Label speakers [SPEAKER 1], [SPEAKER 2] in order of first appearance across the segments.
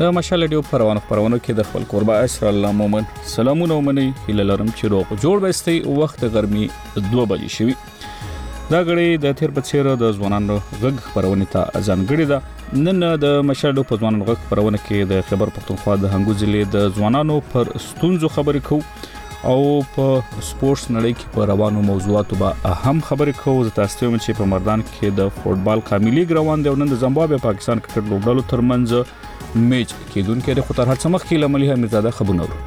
[SPEAKER 1] د مشال ډیو پروانو کې د خپل قربا اسر الله مومن سلامونه ومني هله لرم چې روغ جوړ بستي وخت ګرمي 2 بجې شوي دا غړي د تیر په څیر د ځوانانو غږ خبرونه ته ځانګړي ده نن د مشال ډیو په ځوانانو غږ خبرونه کې د خبر پښتونخوا د هنګو ضلع د ځوانانو پر ستونزو خبرې کوو او په سپورتس نړۍ کې په روانو موضوعاتو به اهم خبرې کوو د تاسو ته چې په مردان کې د فوټبال قاملي روان دی نن د زیمبابوې پاکستان کرکټ لوبډلو ترمنځ میچ کېدونکې د خطر هر څه مخکې لملي امیرزاده خبرونه ورو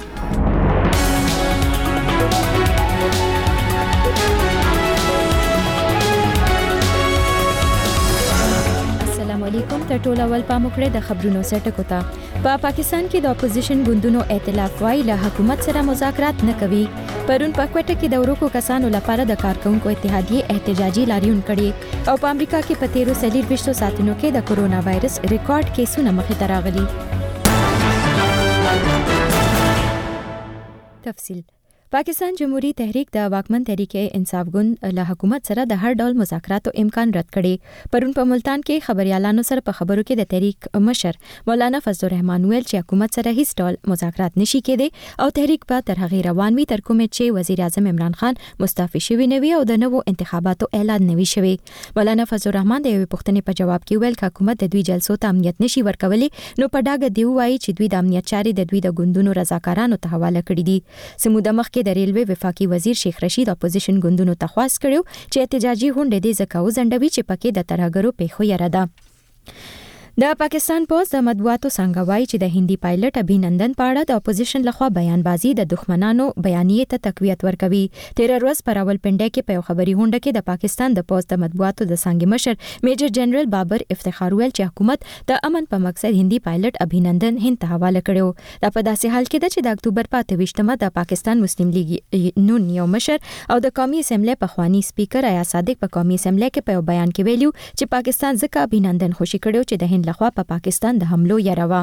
[SPEAKER 2] السلام علیکم ته ټول اول پاموکړه د خبرونو سرټکو ته په پاکستان کې د اپوزیشن ګوندونو ائتلاف وايي له حکومت سره مذاکرات نه کوي پرون په کوټه کې د ورکو کسانو لپاره د کارکونکو اتحادیه احتجاجي لاریون کړي او په امریکا کې په 13 ساعتونو کې د کورونا وایرس ریکارډ کیسونه مخې ته راغلي تفصیل پاکستان جمهوریت تحریک د واکمن تحریک انصاف ګوند له حکومت سره د هر ډول مذاکراتو امکان رد کړي پرون په ملتان کې خبريالانو سره په خبرو کې د تحریک مشر مولانا فضل الرحمن ویل چې حکومت سره هیڅ ډول مذاکرات نشي کېدی او تحریک په تر هغه روان وي تر کومه چې وزیر اعظم عمران خان مستعفي شوی نه وي او د نوو انتخاباتو اعلان نه وي شوی مولانا فضل الرحمن د یو پوښتنې په جواب کې ویل چې حکومت د دوی جلسو ته امنیت نشي ورکولي نو په ډاګه دی وایي چې دوی د امنیت چاري د دوی د ګوندونو رضاکارانو ته حواله کړي دي سموده مخ د ریلوی وفاقي وزیر شیخ رشید اپوزیشن ګوندونو ته خواست کړو چې احتجاجي غونډې د زکاو زندوي چې پکې د ترهګرو پیښو یره ده د پاکستان پوز د مطبوعاتو څنګه وایي چې د هندي پایلټ ابھینندن په اړه د اپوزیشن لخوا بیانبازي د دښمنانو بیانیه ته تقویت ورکوي تیر ورځ پر اول پنده کې په خبري غونډه کې د پاکستان د پوز د مطبوعاتو د څنګه مشر میجر جنرال بابر افتخار ویل چې حکومت د امن په مقصد هندي پایلټ ابھینندن هند ته حواله کړو دا په داسې حال کې چې د اکتوبر په 28مه د پاکستان مسلم لیگ نون یو مشر او د قومي اسمبلی په خواني سپیکر آیا صادق په قومي اسمبلی کې په بیان کې ویلو چې پاکستان ځکه ابھینندن خوشي کړو چې د هند لخوا په پاکستان د حملو یروا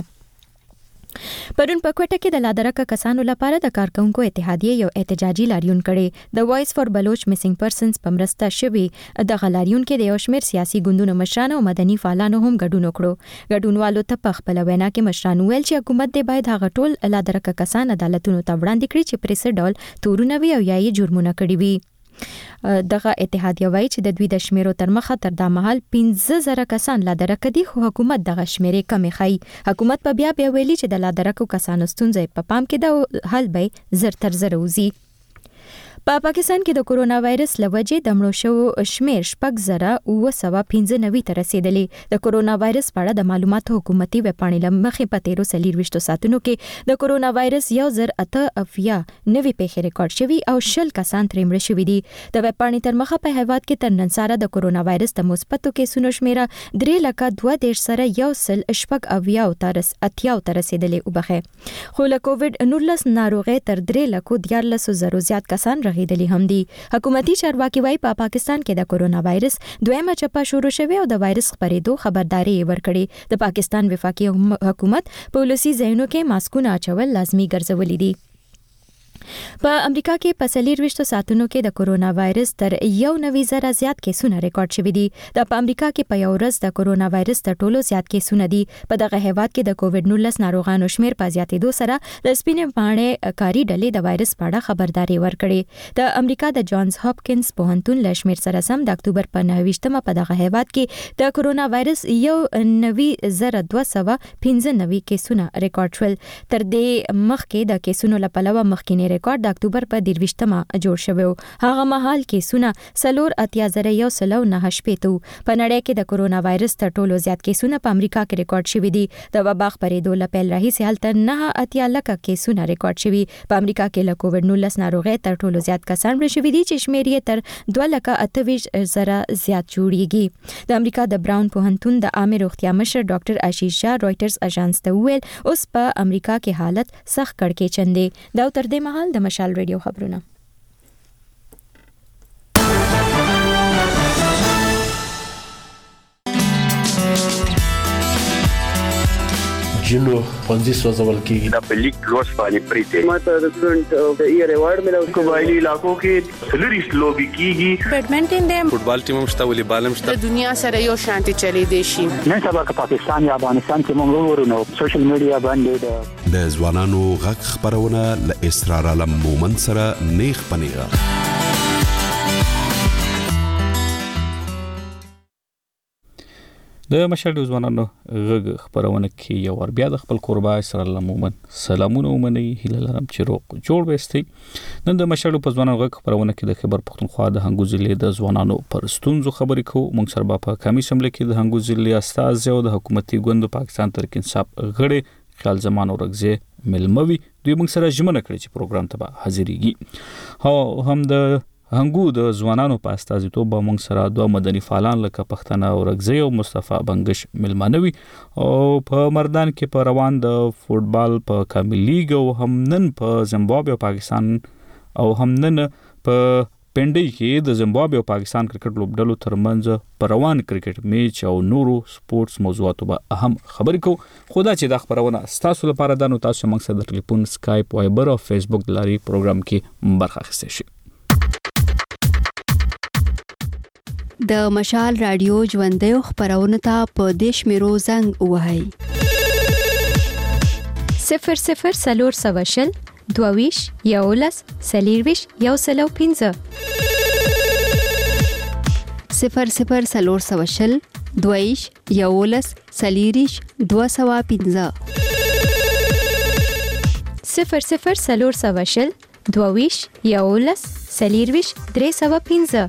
[SPEAKER 2] پرون په کوټه کې د لادرکه کسانو لپاره د کارکونکو اتحادیه یو احتجاجي لاریون کړي د وایس فور بلوچ میسنګ پرسنز په مرسته شوی د غلاریون کې د یو شمېر سیاسي ګوندونو مشرانو او مدني فعالانو هم ګډون وکړو ګډونوالو ته په خپل وینا کې مشرانو ویل چې حکومت د باید هغه ټول لادرکه کسان عدالتونو ته وړاندې کړي چې پرې څه ډول تورونه وي او یا یې جرمونه کړي وي دغه اتحادیه وایي چې د دوی د شمیرو تر مخه تر دا مهال 15000 کسان لا درکه دي خو حکومت دغه شمیرې کمې ښایي حکومت په بیا ویلي چې د لا درکو کسانو ستونزې په پام کې د حل به زر تر زر وزي په پاکستان کې د کورونا وایرس لوجې د مړو شو شمیر 6995 ته رسیدلې د کورونا وایرس په اړه د معلوماتو حکومتي ویب پاڼې لمخې په 13 ساعتونو کې د کورونا وایرس 1008 نوي پیښې ریکارډ شوي او 10 کسان ترې مړه شوي دي د ویب پاڼې تر مخه په هیواد کې تر نن سره د کورونا وایرس د مثبتو کیسونو شمیره 3.2 سره یو سل شپږ اویا ته رسیدلې وبخه خو له کووډ 19 ناروغي تر 3.14 زیات کسان رغیدلی هم دي حکومتي چارواکي وايي په پاکستان کې د کورونا وایرس دویمه چپه شروع شوه او د وایرس خپرېدو خبرداري ورکړي د پاکستان وفاقي حکومت په ولسی ځایونو کې ماسکونه اچول لازمي ګرځولي دي په امریکا کې په 24 ساعتونو کې د کورونا وایرس تر 1.9 زیات کیسونه ریکارډ شوي دي د امریکا کې په یو ورځ د کورونا وایرس تر ټولو زیات کیسونه دي په دغه هیواد کې د کووډ 19 ناروغانو شمیر په زیاتېدو سره د سپینې پاڼې کاری ډلې د وایرس په اړه خبرداري ورکړي د امریکا د جانز هاپکینز پوهنتون له شمیر سره سم د اکتوبر په 29مه په دغه هیواد کې د کورونا وایرس 1.9295 کیسونه ریکارډ شول تر دې مخکې د کیسونو لپاره مخکینی ریکارډ د اکتوبر په 23مه جوړ شوی هغه مهال کیسونه 4.109 شپې په نړۍ کې د کورونا وایرس تر ټولو زیات کیسونه په امریکا کې ریکارډ شوي دي د وبا خپرېدو لپاره راهیسې هلته 9 لکه کیسونه ریکارډ شوي په امریکا کې له کووډ 19 ناروغي تر ټولو زیات کسان مړه شوي دي چې شمیر یې تر 228,000 زیات جوړیږي د امریکا د براون پوهنتون د عامه روغتیا مشر ډاکټر آشیش شاه رويټرز اژانس ته ویل اوس په امریکا کې حالت سخت کړکېچن دی دا تر دې مهال د مشال ریډیو خبرونه
[SPEAKER 3] جنو پنځه سوځول کیږي
[SPEAKER 4] د لیک لوس باندې پریته
[SPEAKER 5] ماته د سټوډنټ ایئر ایوارډ ملو
[SPEAKER 4] قبایلی علاقو کې سلریس لوبي کیږي
[SPEAKER 6] بیډمنټن دې
[SPEAKER 7] فوټبال ټیم مشته ولې بالم شته
[SPEAKER 6] د دنیا سره یو شانتي چلی دی شي
[SPEAKER 8] نن سبا که پاکستان یا افغانستان کې موږ ورونو سوشل میډیا باندې
[SPEAKER 9] د ځوانانو غږ خبرونه ل اسرار علم مومن سره نیغ پنیغه
[SPEAKER 1] د مشال ځوانانو غږ خبرونه کې یو ور بیا د خپل قربا اسرار الله مومن سلامونه ومني هیله لرم چې روغ جوړ وستي نن د مشال په ځوانانو غږ خبرونه کې د خبر پختونخوا د هنګو ضلع د ځوانانو پر ستونزو خبرې کوو موږ سره په کمی سمله کې د هنګو ضلع استاد او د حکومتي ګوند پاکستان ترک انصاف غړي خیال زمان اورغزه ملموي دوی موږ سره ژمنه کړې چې پروګرام ته حاضرېږي هو هم د هنګو د ځوانانو په استازیتوب به موږ سره دوه مدني فعالان لکه پښتنه اورغزی او مصطفی بنگش ملمانوي او په مردان کې په روان د فوټبال په کامل لیګ او هم نن په زیمبابوې او پاکستان او هم نن په پنډي کې د زیمبابوې او پاکستان کرکټ لوبډلو ترمنځ په روان کرکټ میچ او نورو سپورتس موضوعاتو به اهم خبرې کوو خدا چې د خبرونه تاسو لپاره د نو تاسو موږ سره د ټلیفون سکایپ وایبر او فیسبوک د لاري پروګرام کې برخه اخیستئ شئ
[SPEAKER 10] د مشال رادیو ژوندۍ خبرونه ته په دیش میرو زنګ وهاي
[SPEAKER 2] 00 سلور سواشل دوویش یولس سلیرویش یوسلو 15
[SPEAKER 10] 00 سلور سواشل دوویش یولس سلیریش 215
[SPEAKER 2] 00 سلور سواشل دوویش یولس سلیرویش 315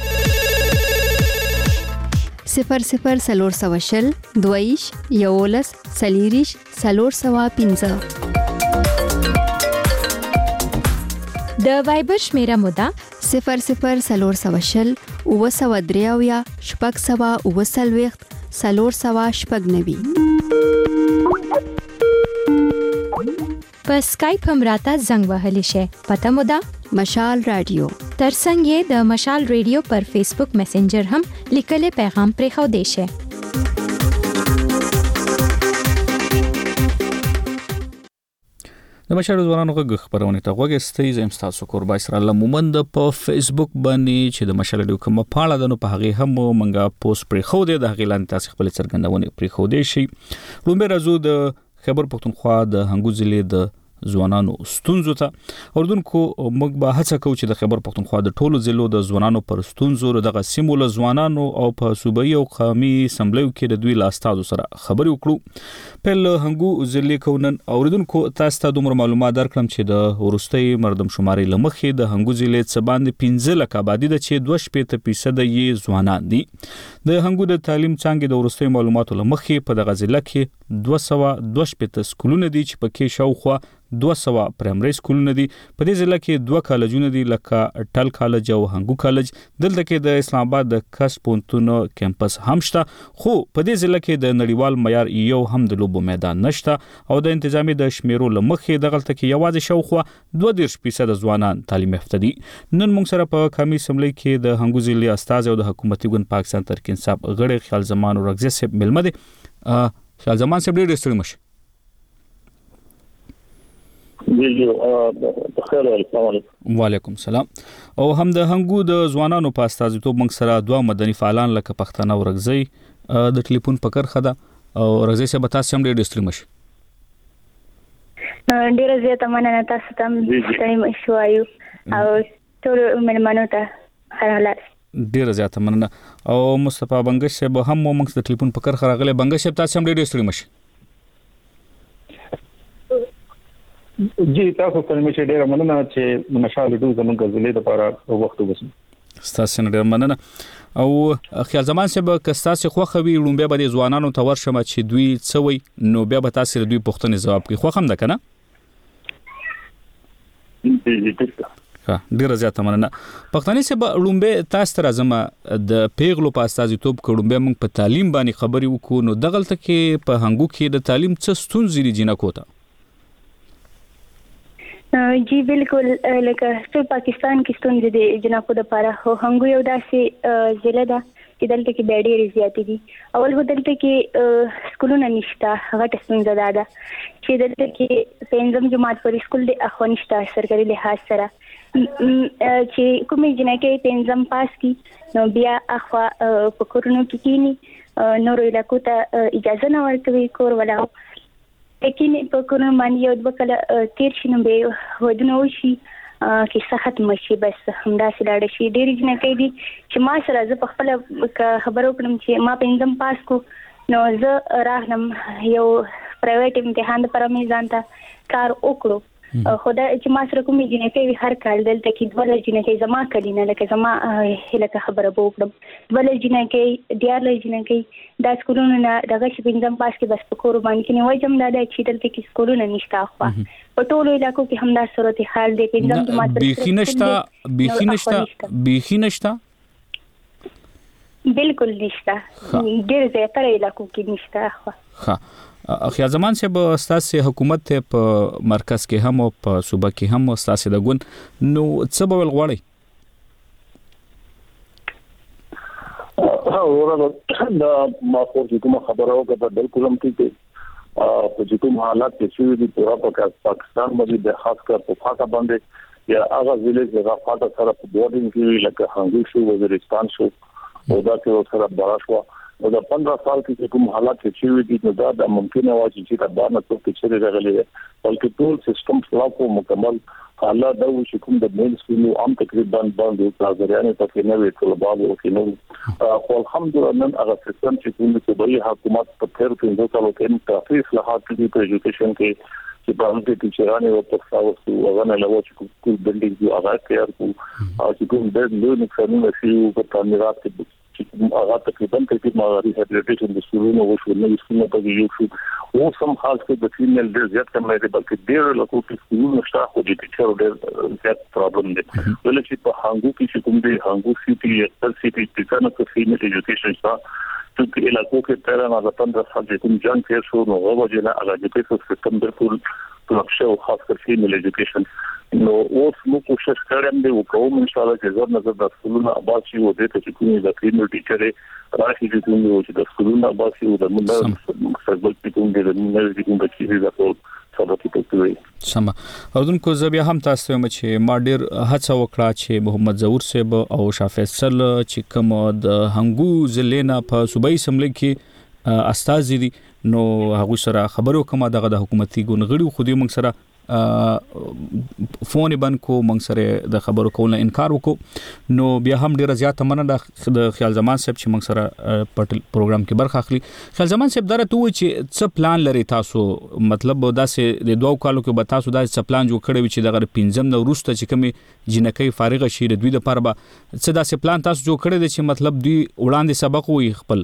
[SPEAKER 10] 00 سلور سواشل دویش یولس سلیریش سلور سوا 15
[SPEAKER 2] د وایبر شمیره مودا
[SPEAKER 10] 00 سلور سواشل وسو دریاویا شپږ سوا وسلويخت سلور سوا شپږ نوي
[SPEAKER 2] په سکایپ هم راته زنګ وهلی شي پته مودا
[SPEAKER 10] مشال رادیو
[SPEAKER 2] ترڅنګ یې د مشال ریډیو پر فیسبوک میسنجر هم لیکلې پیغام پرې خو دی شي
[SPEAKER 1] د مشال ځوانانو غږ خبرونه ته وګورئ زم تاسو قربا اسرار الله مومن د په فیسبوک باندې چې د مشال ریډیو کومه پاڼه ده نو په هغه هم منګه پوسټ پرې خو دی د هغه لاندې تاسو خپل څرګندونه پرې خو دی شي لومبه راځو د خبر پختونخوا د هنګو ضلع د ځوانانو ستونزو ته اردوونکو موږ به هڅه کوو چې د خبر پختونخوا د ټولو ضلعو د ځوانانو پر ستونزو دغه سیمو له ځوانانو او په صوبایي او قومي اسمبلیو کې د دوی لاستازو سره خبرې وکړو په هنګو ضلع کونن اردوونکو تاسو ته دومره معلومات درکړم چې د ورستۍ مردم شماري لمخې د هنګو ضلع څخه باندې 15 لک آبادی د چې 2% یې ځوانان دي د هنګو د تعلیم څنګه د ورستۍ معلوماتو لمخې په دغه ضلع کې 222 سکولونه دي چې پکې شاوخوا 200 پرایمري سکولونه دي په دې ضلع کې 2 کالجونه دي لکه ټل کالج او هنګو کالج دلته کې د اسلام آباد د کس پونتونو کیمپس هم شته خو په دې ضلع کې د نړیوال معیار یو هم د لوبو میدان نشته او د انتظامی د شمیرو لمخې دغه کې یوازې شاوخوا 2% ځوانان تعلیم یافته دي نن موږ سره په کمی سملې کې د هنګو ضلع استاد او د حکومتي ګوند پاکستان ترک انصاف غړي خیال زمان اورغزه صاحب ملمده خیال زمان صاحب ډېر ستړي مشه وعلیکم السلام او هم د هنګو د ځوانانو په استازیتوب موږ سره دوه مدني فعالان لکه پښتنه اورغزی د ټلیفون پکر خدا او اورغزی صاحب تاسو هم ډېر ستړي مشه
[SPEAKER 11] ډېر زیاته مننه تاسو ته ستړي مشوایو او ټول مېلمنو ته هر حالت
[SPEAKER 1] ډېر زیاته مننه او مصطفی بنگش صاحب هم موږ د ټلیفون پکر خراغله بنگش صاحب تاسو هم ډېر ستړي مشه
[SPEAKER 8] جی تاسو ته مې ډېر مننه چې مشال ډو زمونږ ضلع لپاره وخت وګورم
[SPEAKER 1] تاسو نه ډېر مننه او خیال زمان صاحب کستاسو خوخوي لومبه به د ځوانانو ته ورشم چې دوی څوي نو بیا به تاسو دوی پوښتنې جواب کوي خو هم ده کنه ډیره زیاته مننه پښتني صاحب لومبه تاسو ته راځم د پیغلو په استازیتوب کړم موږ په تعلیم باندې خبرې وکړو نو دغلت کې په هنګو کې د تعلیم څه ستونزې دي جنکو ته
[SPEAKER 11] جی بالکل لکه ټول پاکستان کې ستونزې دي جنابو د لپاره هو هنګو یو داسې ضلع ده چې دلته کې به ډېرې زیاتې دي. اول خو دلته کې سکولونه نشته، غټه ستونزه ده چې دلته کې پنځم جماعت پورې سکول دی اخوا نشته سرکاري لحاظ سره، چې کومې جنکې پنځم پاس کی نو بیا اخوا په کورونو کې کینی، نورو علاقو ته اجازه نه ورکوي کور ولاو، لیکن په کورونو باندې یو دوه کله تیر شي نو به ودونه وشي کې سخت مشي، بس همداسې لاړ شي. ډېرې جنکې دي چې ما سره زه په خپل خبرو کړم چې ما پنځم پاس کو نو زه راغلم یو پرایویټ امتحان لپاره مې ځان ته کار وکړو، خدا چې ما سره کومې جنکې هر کال دلته کې دوه جنکې زما کړي نه، لکه زما هلکه خبره به وکړم دوه جنکې دیار جنکې دا سکولونه نه دغه چې پنځم پاس کې بس په کور باندې کې نه وجم دا چې دلته کې سکولونه نشته، خو په ټولو علاقو کې هم دا صورت حال دی. پنځم جماعت
[SPEAKER 1] بيخي نشته
[SPEAKER 11] بالکل نشته، ډېر زیاتره علاقو کې نشته.
[SPEAKER 1] ها خیا زمان صاحب ستاسو حکومت ته په مرکز کې هم او په صوبه کې هم ستاسو د ګوند نو څه به ولغړی؟
[SPEAKER 8] دا ما خو کوم خبره وکړه بالکل هم ټیک په کوم حالات کې چې د پورا پاکستان باندې د خاص کر په فاټا باندې یا هغه ضلع چې فاټا سره په بورډینګ کې لکه هنګ شو وزیرستان شو او دا کې سره باراشوا او د 15 سال کې کوم حالات چې دي نو دا ممکنه و چې دا باندې څه چې راغلي بلکې ټول سیستم خلاف او مکمل حالات دا و چې کوم د مین سکول عام تقریبا باندې پلازریانه پکې نه وي طلباو او کې نو خو الحمدلله نن هغه سیستم چې کوم د صوبایي حکومت په تیر کې د کالو کې کافي اصلاحات دي په ایجوکیشن کې چې باندې ټیچرانه او پښتاو او غنه لوي چې کوم بلډینګ یو هغه تیار کو او چې کوم د نوو نقصانونو چې په تعمیرات کې هغه تقریبا کې ماغري هابلیټیشن د سکولونو وشو نه سکولونو په یو شو او سم خاص کې د فیمیل ډېر زیات کم دی بلکې ډېر لکه چې سکولونو شته خو د ټیچر ډېر زیات پرابلم دی ولې چې په هانګو کې کوم دی هانګو سيټي ایکسل سيټي ټیچرانو کې فیمیل ایجوکیشن شته چې علاقو کې تر نه د 15 سال کوم جنگ کې شو نو هغه جنا هغه د سیستم بالکل نقشه او خاص کر فیمیل ایجوکیشن نو اوس نو کوشش کوم دی وکوم ان شاء الله چې زړه نظر د سکولونو آباد شي او د ته کومې د فیمیل ټیچر راځي چې کومې چې د سکولونو آباد شي او د موږ مستقبل کې کوم دی د موږ کوم د چیرې د ټول سبا کوي
[SPEAKER 1] سم اوردونکو زبیا هم تاسو چې ما ډیر هڅه وکړه چې محمد ظهور صاحب او شاه فیصل چې کوم د هنګو زلینا په صوبایي سملې کې استاد دي نو هغه سره خبرو کوم دغه د حکومتي ګونغړي خو دې موږ سره فون بند کو موږ سره د خبرو کول انکار وکړو نو بیا هم ډیره زیاته مننه د خیال زمان صاحب چې موږ سره په پروګرام کې برخه اخلي. خیال زمان صاحب درته وایي چې څه پلان لري تاسو مطلب داسې د دوه کالو کې به تاسو داسې پلان جوړ کړی چې دغه پنځم نو وروسته چې کومي جنکې فارغ شي د دوی لپاره به څه داسې پلان تاسو جوړ کړی دی چې مطلب دوی وړاندې سبق وي خپل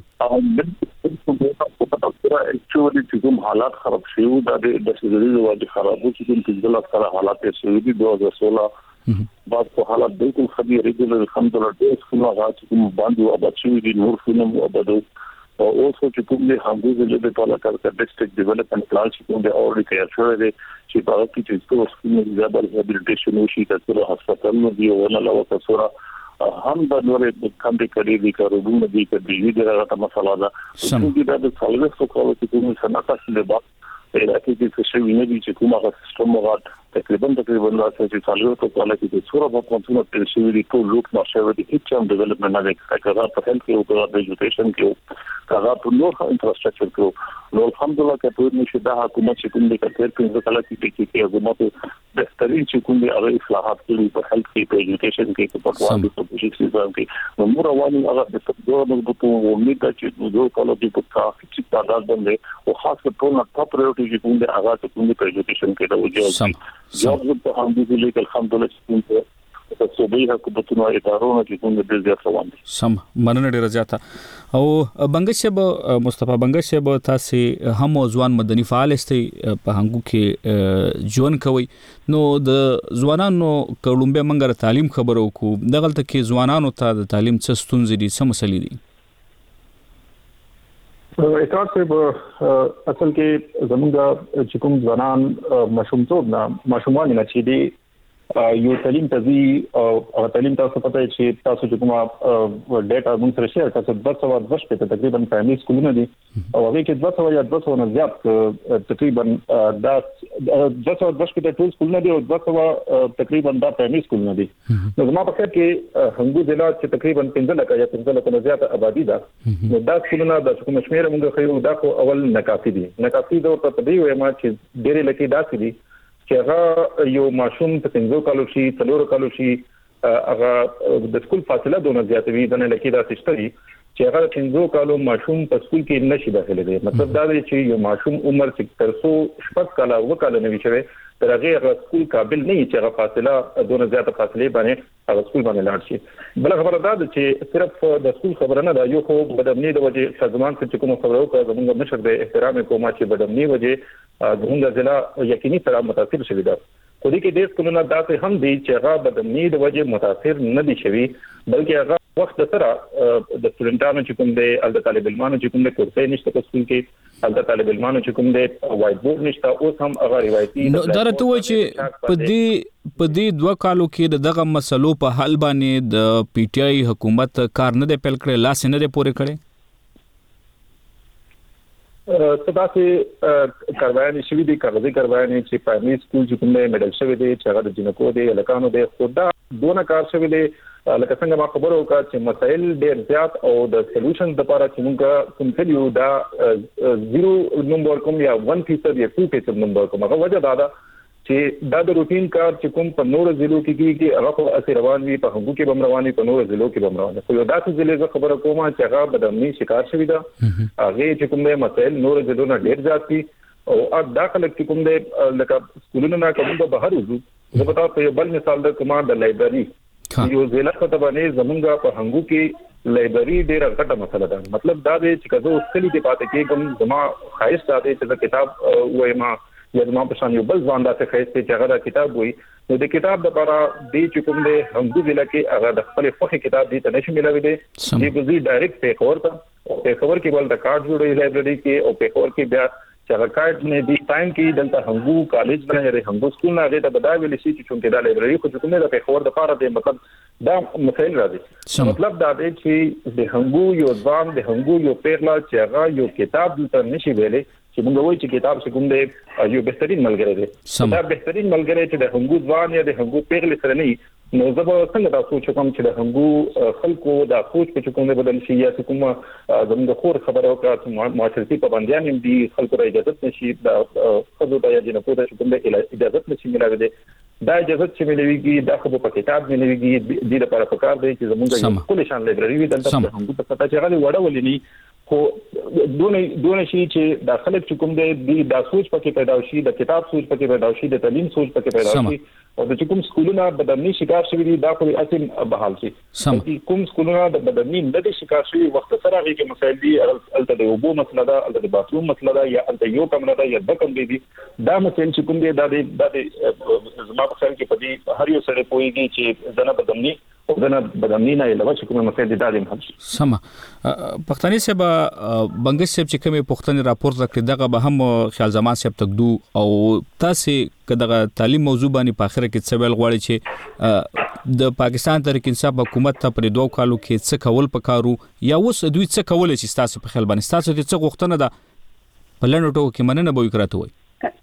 [SPEAKER 8] اکچولی چې کوم حالات خراب شوه د سړي د واجب خرابو چې کوم کله سره حالات شوه دي 2016 بعد په حالات بالکل خبي ریګولر الحمدلله د څنګه راځي کوم باندې او بچي دي نور فلم او بدو او اوسو چې کوم له هغه د په لکه د ډیسټریکټ ډیولپمنٹ پلان چې کوم د اوري کې شوی دی چې په هغه کې چې څو سکول زیابل ریهابلیټیشن وشي تاسو هسپتالونو دی او نه لوي تاسو هم د نورې کم دي کړي دي کارونه دي کړي دي دا مسله ده چې د څلور څو کالو کې کوم صنعت کې بعد علاقې کې څه ویني دي چې کومه سیستم وغات تقریبا راځي چې څلور څو کالو کې د څوره په کومه په شوی دي ټول لوک مارشل دي چې هم ډیولپمنٹ نه کوي کاغه په هیلث کې او په ایجوکیشن کې کاغه په نور انفراستراکچر کې نو الحمدلله چې په نشه د حکومت چې کوم دي کړي په کله کې حکومت بهترین چې کوم دي هغه اصلاحات کوي په هیلث کې په ایجوکیشن کې په پټوالي په پولیسي ځان کې نو موږ رواني هغه د څو مضبوطو امید چې دوه کالو کې په کافي چې تعداد باندې او خاص په ټول ټاپ پرایورټي چې کوم دي هغه چې کوم دي په ایجوکیشن کې راوځي جواب په همدې لیکل الحمدلله چې په صوبایي حکومتونو ادارونو کې کوم دي زیات روان دي
[SPEAKER 1] سم مننه ډیره زیاته او بنگش صاحب مصطفی بنگش صاحب تاسو هم ځوان مدني فعال استي په هنګو کې ژوند کوي نو د ځوانانو کولمبیا منګر تعلیم خبرو کو دغلت کې ځوانانو ته د تعلیم څه ستونزې دي څه مسلې دي
[SPEAKER 8] اطاعت صاحب اصل کې زمونږ چې کوم ځوانان مشومتوب نه مشومان نه چې دي یو تعلیم تزي او تعلیم تاسو پته چې تاسو چې کومه ډیټا موږ سره شیر تاسو 220 په تقریبا پرایمري سکولونه دي او هغه کې 200 یا 200 نه زیات تقریبا دا 220 په ټول سکولونه دي او 200 تقریبا دا پرایمري سکولونه دي نو زما په کې هنګو ضلع چې تقریبا 15 لک یا 15 لک نه زیات آبادی ده نو دا سکولونه د کوم شمیر موږ خو دا خو اول نکافي دي نکافي د په دې وایي ما چې ډېر لکه داسې دي چې هغه یو ماشوم په 15 کالو شي 4 کالو شي هغه د سکول فاصله دونه زیاتوي د نه لکه دا سشتري چې هغه 15 کالو ماشوم په سکول کې نشي داخله دي مطلب دا دی چې یو ماشوم عمر 300 کاله وکاله نه وي چې تر هغه سکول قابل نه چې هغه فاصله دونه زیاته فاصله باندې هغه سکول باندې لاړ شي بل خبره دا ده چې صرف د سکول خبره نه ده یو خو بدمنی د وجه ځمان چې کوم خبره وکړه زموږ مشر د احترام کومه چې بدمنی وجه زموږ ضلع یقیني سره متاثر شوی ده خو دې کې ډېر سکولونه داسې هم دي چې هغه بدمنی د وجه متاثر نه دي شوی بلکې هغه وخت سره د سټوډنټانو چې کوم دي د طالب علمانو چې کوم دي کورسې نشته په سکول کې د طالب علمانو چې کوم دي وایټ بورډ نشته اوس هم هغه روایتي
[SPEAKER 1] نو درته وایي چې په دې 2 کالو کې دغه مسلو په حل باندې د پی ټ آی حکومت کار نه دی پیل کړی لاس نه دی پورې کړی
[SPEAKER 8] ستاسو کاروایي شوی دي کاغذي کاروایي چې پرایمري سکول چې کوم دی میډل شوی دی چې هغه د جنکو دی لکانو دی خدا دونه کار شوی دی لکه څنګه ما خبرو وکړه چې مسائل ډېر زیات او د سولوشن لپاره چې موږ کوم څه یو دا 0 نمبر کوم یا 1% یا 2% نمبر کوم هغه وجه دا چې دا د روټین کار چې کوم په نور ضلعو کې کیږي هغه په اثر روان وي په هغو کې بمرواني په نور ضلعو کې بمرواني خو دا څه ضلع خبره کوم چې هغه بدمنی شکار شوی دا هغه چې کوم د مسائل نور ضلعو نه ډېر زیات دي او داخله کې کوم د لکه سکولونو نه کوم د بهر وځو زه پتا په بل مثال د کومه د لایبرری یو ضلع په تبانه زمونږه په هغو کې لایبرری ډېر غټه مسله ده مطلب دا دی چې کله اوس کلی دی پاتې کې کوم زما خواهش ساته چې کتاب وایم یا زما په شان یو بل ځوان دا څه خیسته چې هغه کتاب وي نو د کتاب لپاره د چې کوم د هغو ضلع کې هغه د خپل فخر کتاب دي ته نشي ملوي دي چې بزي ډایرکټ په خبر ته په خبر کې بل د کارت جوړي لایبرری کې او په خبر کې بیا چې هغه کارت نه دي ټایم کې دلته هغو کالج نه لري هغو سکول نه لري ته بدای ویل شي چې څنګه د لایبرری خو کومه د په خبر د لپاره د مطلب دا مسایل راځي مطلب دا دی چې د هغو یو ځوان د هغو یو پیغلا چې هغه یو کتاب دلته نشي ویلې چې موږ وایو چې کتاب څنګه کوم دی یو بهترین ملګری دی دا بهترین ملګری چې د هغو ځوان یا د هغو پیغلې سره نه نو زه به څنګه دا سوچ کوم چې د هغو خلکو دا سوچ په کومه بدل شي یا کوم زموږ خور خبره وکړه چې معاشرتي پابندیان هم دي خلکو ته اجازه نشي دا خود ته یا جنکو ته کوم اجازه نشي ملګری دی دا اجازه چې ملويږي دا خو په کتاب ملويږي د لپاره پکار دی چې زموږ کول شان لایبرری وي دلته هغو ته پتا چې هغه وړولې نه خو دونه شي چې داخله کوم دی د سوچ پکې پیدا شي د کتاب سوچ پکې پیدا شي د تعلیم سوچ پکې پیدا شي او د کوم سکولونو بدمنی شکار شوی دي دا خو اصل بحال شي کوم سکولونو د بدمنی نه دي شکار شوی وخت سره هغه کې مسایل دي الته د وبو مسله ده الته د باتروم مسله ده یا الته یو کمره ده یا د کوم دي دا مسایل چې کوم دي د زما په خیال کې په دې هر یو سره پويږي چې دنه بدمنی او دنه بدمنی نه لږه چې کوم مسایل دي د هم
[SPEAKER 1] سم پښتني سبا بنګش صاحب چې کومه پښتني راپور راکړي دغه به هم خیال زمان صاحب تکدو او تاسو کداغه تعلیم موضوع باندې په اخر کې څه ویل غواړي چې د پاکستان تحریک انصاف حکومت ته پر 2 کالو کې څه کول پکارو یا اوس دوی څه کول چې تاسو په خیال باندې تاسو ته څه غوښتنه ده په لنډو ټکو کې مننه به وکړاته وي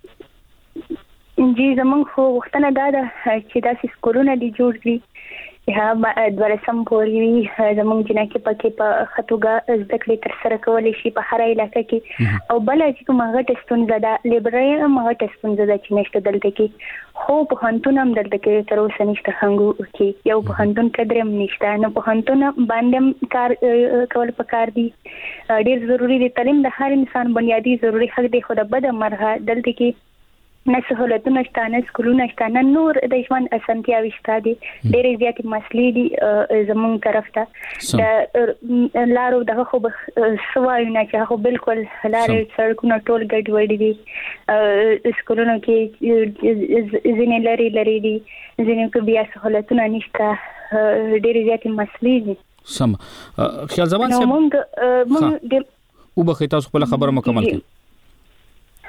[SPEAKER 11] جی زمونږ خو غوښتنه دا ده چې داسې سکولونه دي جوړ کړي چې درسم پوري زمونږ جنکه پکې په خطوګه زده کړې تر سره کولې شي په هر علاقې کې او بل چې کومه غټه ستونزه ده لیبرری هم غټه ستونزه ده چې نشته دلته کې خو په هنتون هم دلته کې تر اوسه نشته هنګو کې یو په هنتون قدر هم نشته نو په هنتون باندې کار کول پکار دي ډیر ضروری دي تعلیم د هر انسان بنیادی ضروری حق دی خو د بد مرغه دلته کې نه سہولتونه شته نه سکولونه شته نه نور د ژوند اسانتیاوې شته دي ډېرې زیاتې مسلې دي زموږ طرف ته د لارو دغه خو سوایو نه چې خو بالکل لارې سړکونه ټول ګډوډ دي سکولونو کې ځینې لري دي ځینې کې بیا سہولتونه نشته ډېرې زیاتې مسلې دي
[SPEAKER 1] سم خیال زمان صاحب
[SPEAKER 11] موږ
[SPEAKER 1] او بخې تاسو خپل خبره مکمل کړئ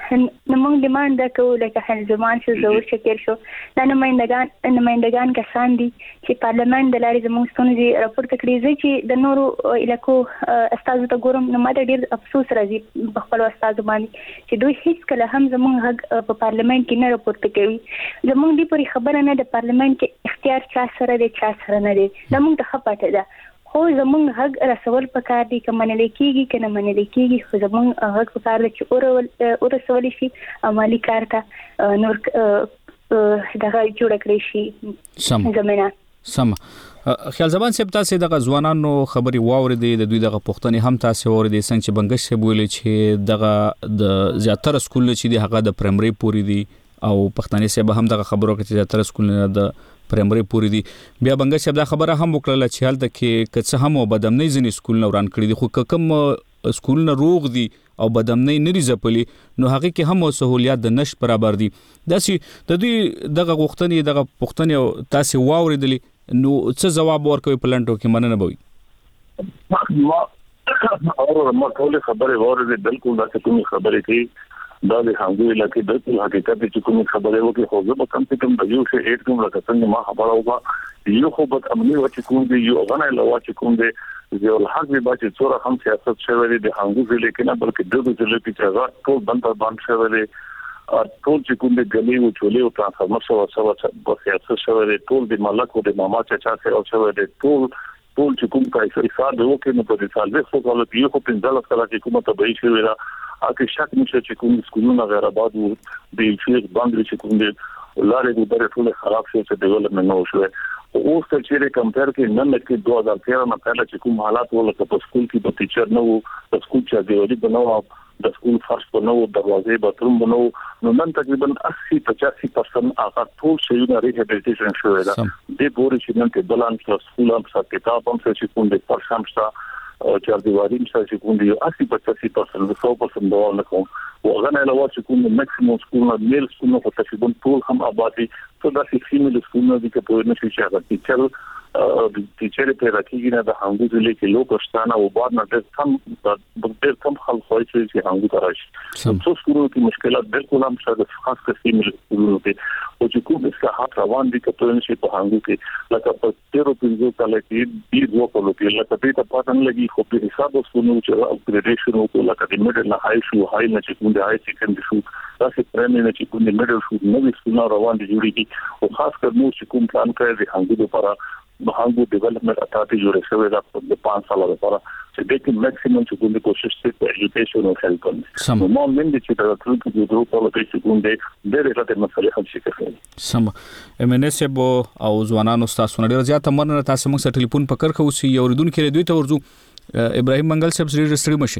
[SPEAKER 11] موږ ډیماند کوو لکه خان زمان شو زور شکر شو دا نمائندگان کسان دي چې پارلمان د لارې زموږ ستونزې راپورته کړي چې د نورو علاقو استازو ته ګورم نو ماته ډیر افسوس راځي په خپل استازو باندې چې دوی هیڅ کله هم زموږ حق په پارلمان کې نه راپورته کوي. زموږ دی پوری خبره نه د پارلمان کې اختیار چا سره دی چا سره نه دی دا موږ ته خپاته ده. خو زموږ حق رسول پکار دي که منل کېږي که نه منل کېږي خو زموږ حق پکار دي چې ورسول شي عملی کار ته نور دغه جوړ کړی شي زمينه.
[SPEAKER 1] سم خیال زبان صاحب تاسو دغه ځوانانو خبري واوریدې د دوی دغه پښتني هم تاسو واوریدې څنګه چې بنگش شه بوله چې دغه د زیاتره سکول چې دی هغه د پرایمري پوری دی او پښتني صاحب هم دغه خبرو کې زیاتره سکول نه د پرایمري پوری دی. بیا بنگش صاحب دا خبره هم وکړه چې حالت کې کڅ هم بدامنۍ ځنی سکول نه وران کړی دي خو کوم سکول نه روغ دي او بدامنۍ نری زپلی نو هغه کې هم سہولیات د نش برابر دي. داسې د دوی دغه غوښتنې دغه پښتني تاسو واوریدلی نو څه جواب ورکوي پلانټو کې مننه بوي.
[SPEAKER 8] او ما ټول خبره وره بالکل دا کوم خبره کې دا د هغوی لکه د حقیقت چې کوم خبره وکړي خو زه به کم سے کم د یو څه هیڅ کوم لکه څنګه ما خبره وکړه یو خو به امني و چې کوم دی یو غنه لوا چې کوم دی یو الحق به چې څوره هم سیاست شوی دی هغوی لیکن بلکې د دې لپاره چې هغه ټول بند شوی دی ټول چې کوم دی غلي او چولې او ترانسفورمر سوا سیاست شوی دی ټول د ملک او د ماما چا څخه شوی دی ټول چې کوم کایسه حساب دی وکړي نو په دې سال به خو غلط یو په 15 کال کې کومه تبعی شوی دا اته شک نشي چې کوم سکولونه غیر آباد وو د فیس باندې چې کوم دي لارې د ډېر ټول خراب شي چې ډیولپمنٹ نو شوی او اوس چې کمپیر کې نن کې 2013 نه پہله چې کوم حالات ولکه په سکول کې د ټیچر نو د سکول چې دیوري بنو د سکول فرش بنو دروازې باتروم بنو نو نن تقریبا 80-85% هغه ټول شیونه ریهابیلیټیشن شوی دا د پورې چې نن کې بلان سکول هم څه کتاب هم څه کوم د فرش هم څه چار دیواری څه کوم دی 80-85% 100% دوه نه کوم وغنه علاوه چې کوم میکسیمم سکولونه میل سکولونه په تقریبا ټول هم آبادی څو داسې فیمیل سکولونه دي چې په نشي چې هغه ټیچر په راکېږي نه د هغوی ځلې کې لوکشتانه او بعد نه ډېر کم خلک وایي چې هغوی تراشي څو سکولونو کې مشکلات بالکل هم شته خاص کر فیمیل سکولونو کې او چې کوم اصلاحات روان دي کته نشي په هغوی کې لکه په 13 کال کې ډیر وکړو کې لکه دې ته پاتن لګي خو په حساب سکولونو چې اپګریډیشن وکړو لکه د میډل نه هاي شو هاي نه چې کوم د هاي سیکنډري شو تاسو پرېمه نه چې کوم د میډل شو نو سکولونه روان دي جوړیږي او خاص کر نو چې کوم پلان کوي د هغوی لپاره بهانګو ډیولپمنٹ اتارټي جوړه شوې ده د 5 سال لپاره چې د کې میکسیمم چې کوم کوشش کوي په ایجوکیشن او هیلث باندې نو مو من چې د ټولو کې ګروپ په لټه کې کوم دی ډېر راته مسلې حل شي کوي
[SPEAKER 1] سم امنسب او ځوانانو تاسو نه ډیر زیات مننه تاسو موږ سره ټلیفون پکړ خو سی اوریدونکو دوی ته ورځو ابراهیم منګل صاحب سری رستری مشي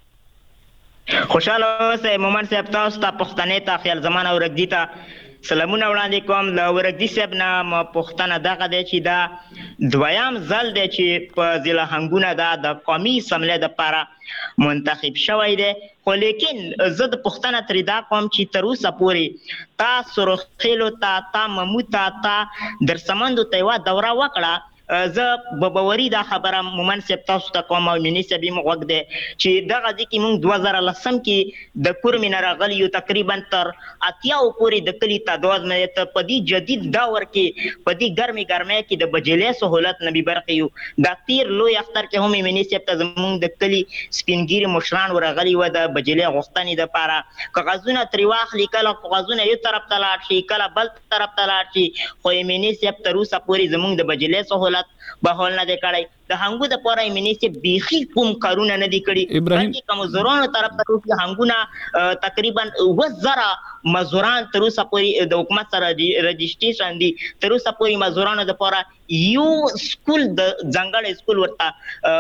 [SPEAKER 7] خوشاله اوسه مومن صاحب تاسو ته پښتنې ته خیال زمانه ورګدي ته سلامونه وړاندې کوم له ورګدي صاحب نه پښتنه دغه دی چې دا دویم ځل دی چې په ضلع هنګونه د قومي سملې د لپاره منتخب شوی دی خو لیکن زه د پښتنه تر دا کوم چې تر اوسه پورې تا سرخیلو تا مموتا تا درسمندو ته یوه دوره وکړه زه ببوري دا خبره مومن صاحب تاسو ته کوم او مینی صاحب موږ دی چې دغه ځکه موږ 2010 کې د کورمین راغلیو تقریبا تر اتیاو پورې د کلی تعداد مې ته په دې جدید دور کې په دې ګرمي کې د بجلې سہولت نبی برقیو د تیر لوی اختر کې هم مینی صاحب ته زموږ د کلی سپینګيري مشران ورغلي و د بجلې غوښتنې د پاره کاغذونه تری واخلي کله کاغذونه یو طرف ته لاړ شي کله بل طرف ته لاړ شي خو مینی صاحب تر اوسه پورې زموږ د بجلې سہولت بهول نه دی کړی د هنګو د پاره مینیسي بيخي کوم کارونه نه دی کړی بلکې کوم زورونو طرف ته چې هنګونه تقریبا 1000 مزوران تر اوسه پورې د حکومت سره رجسټریشن دي تر اوسه پورې مزورانو د پاره یو سکول د ځنګل سکول ورته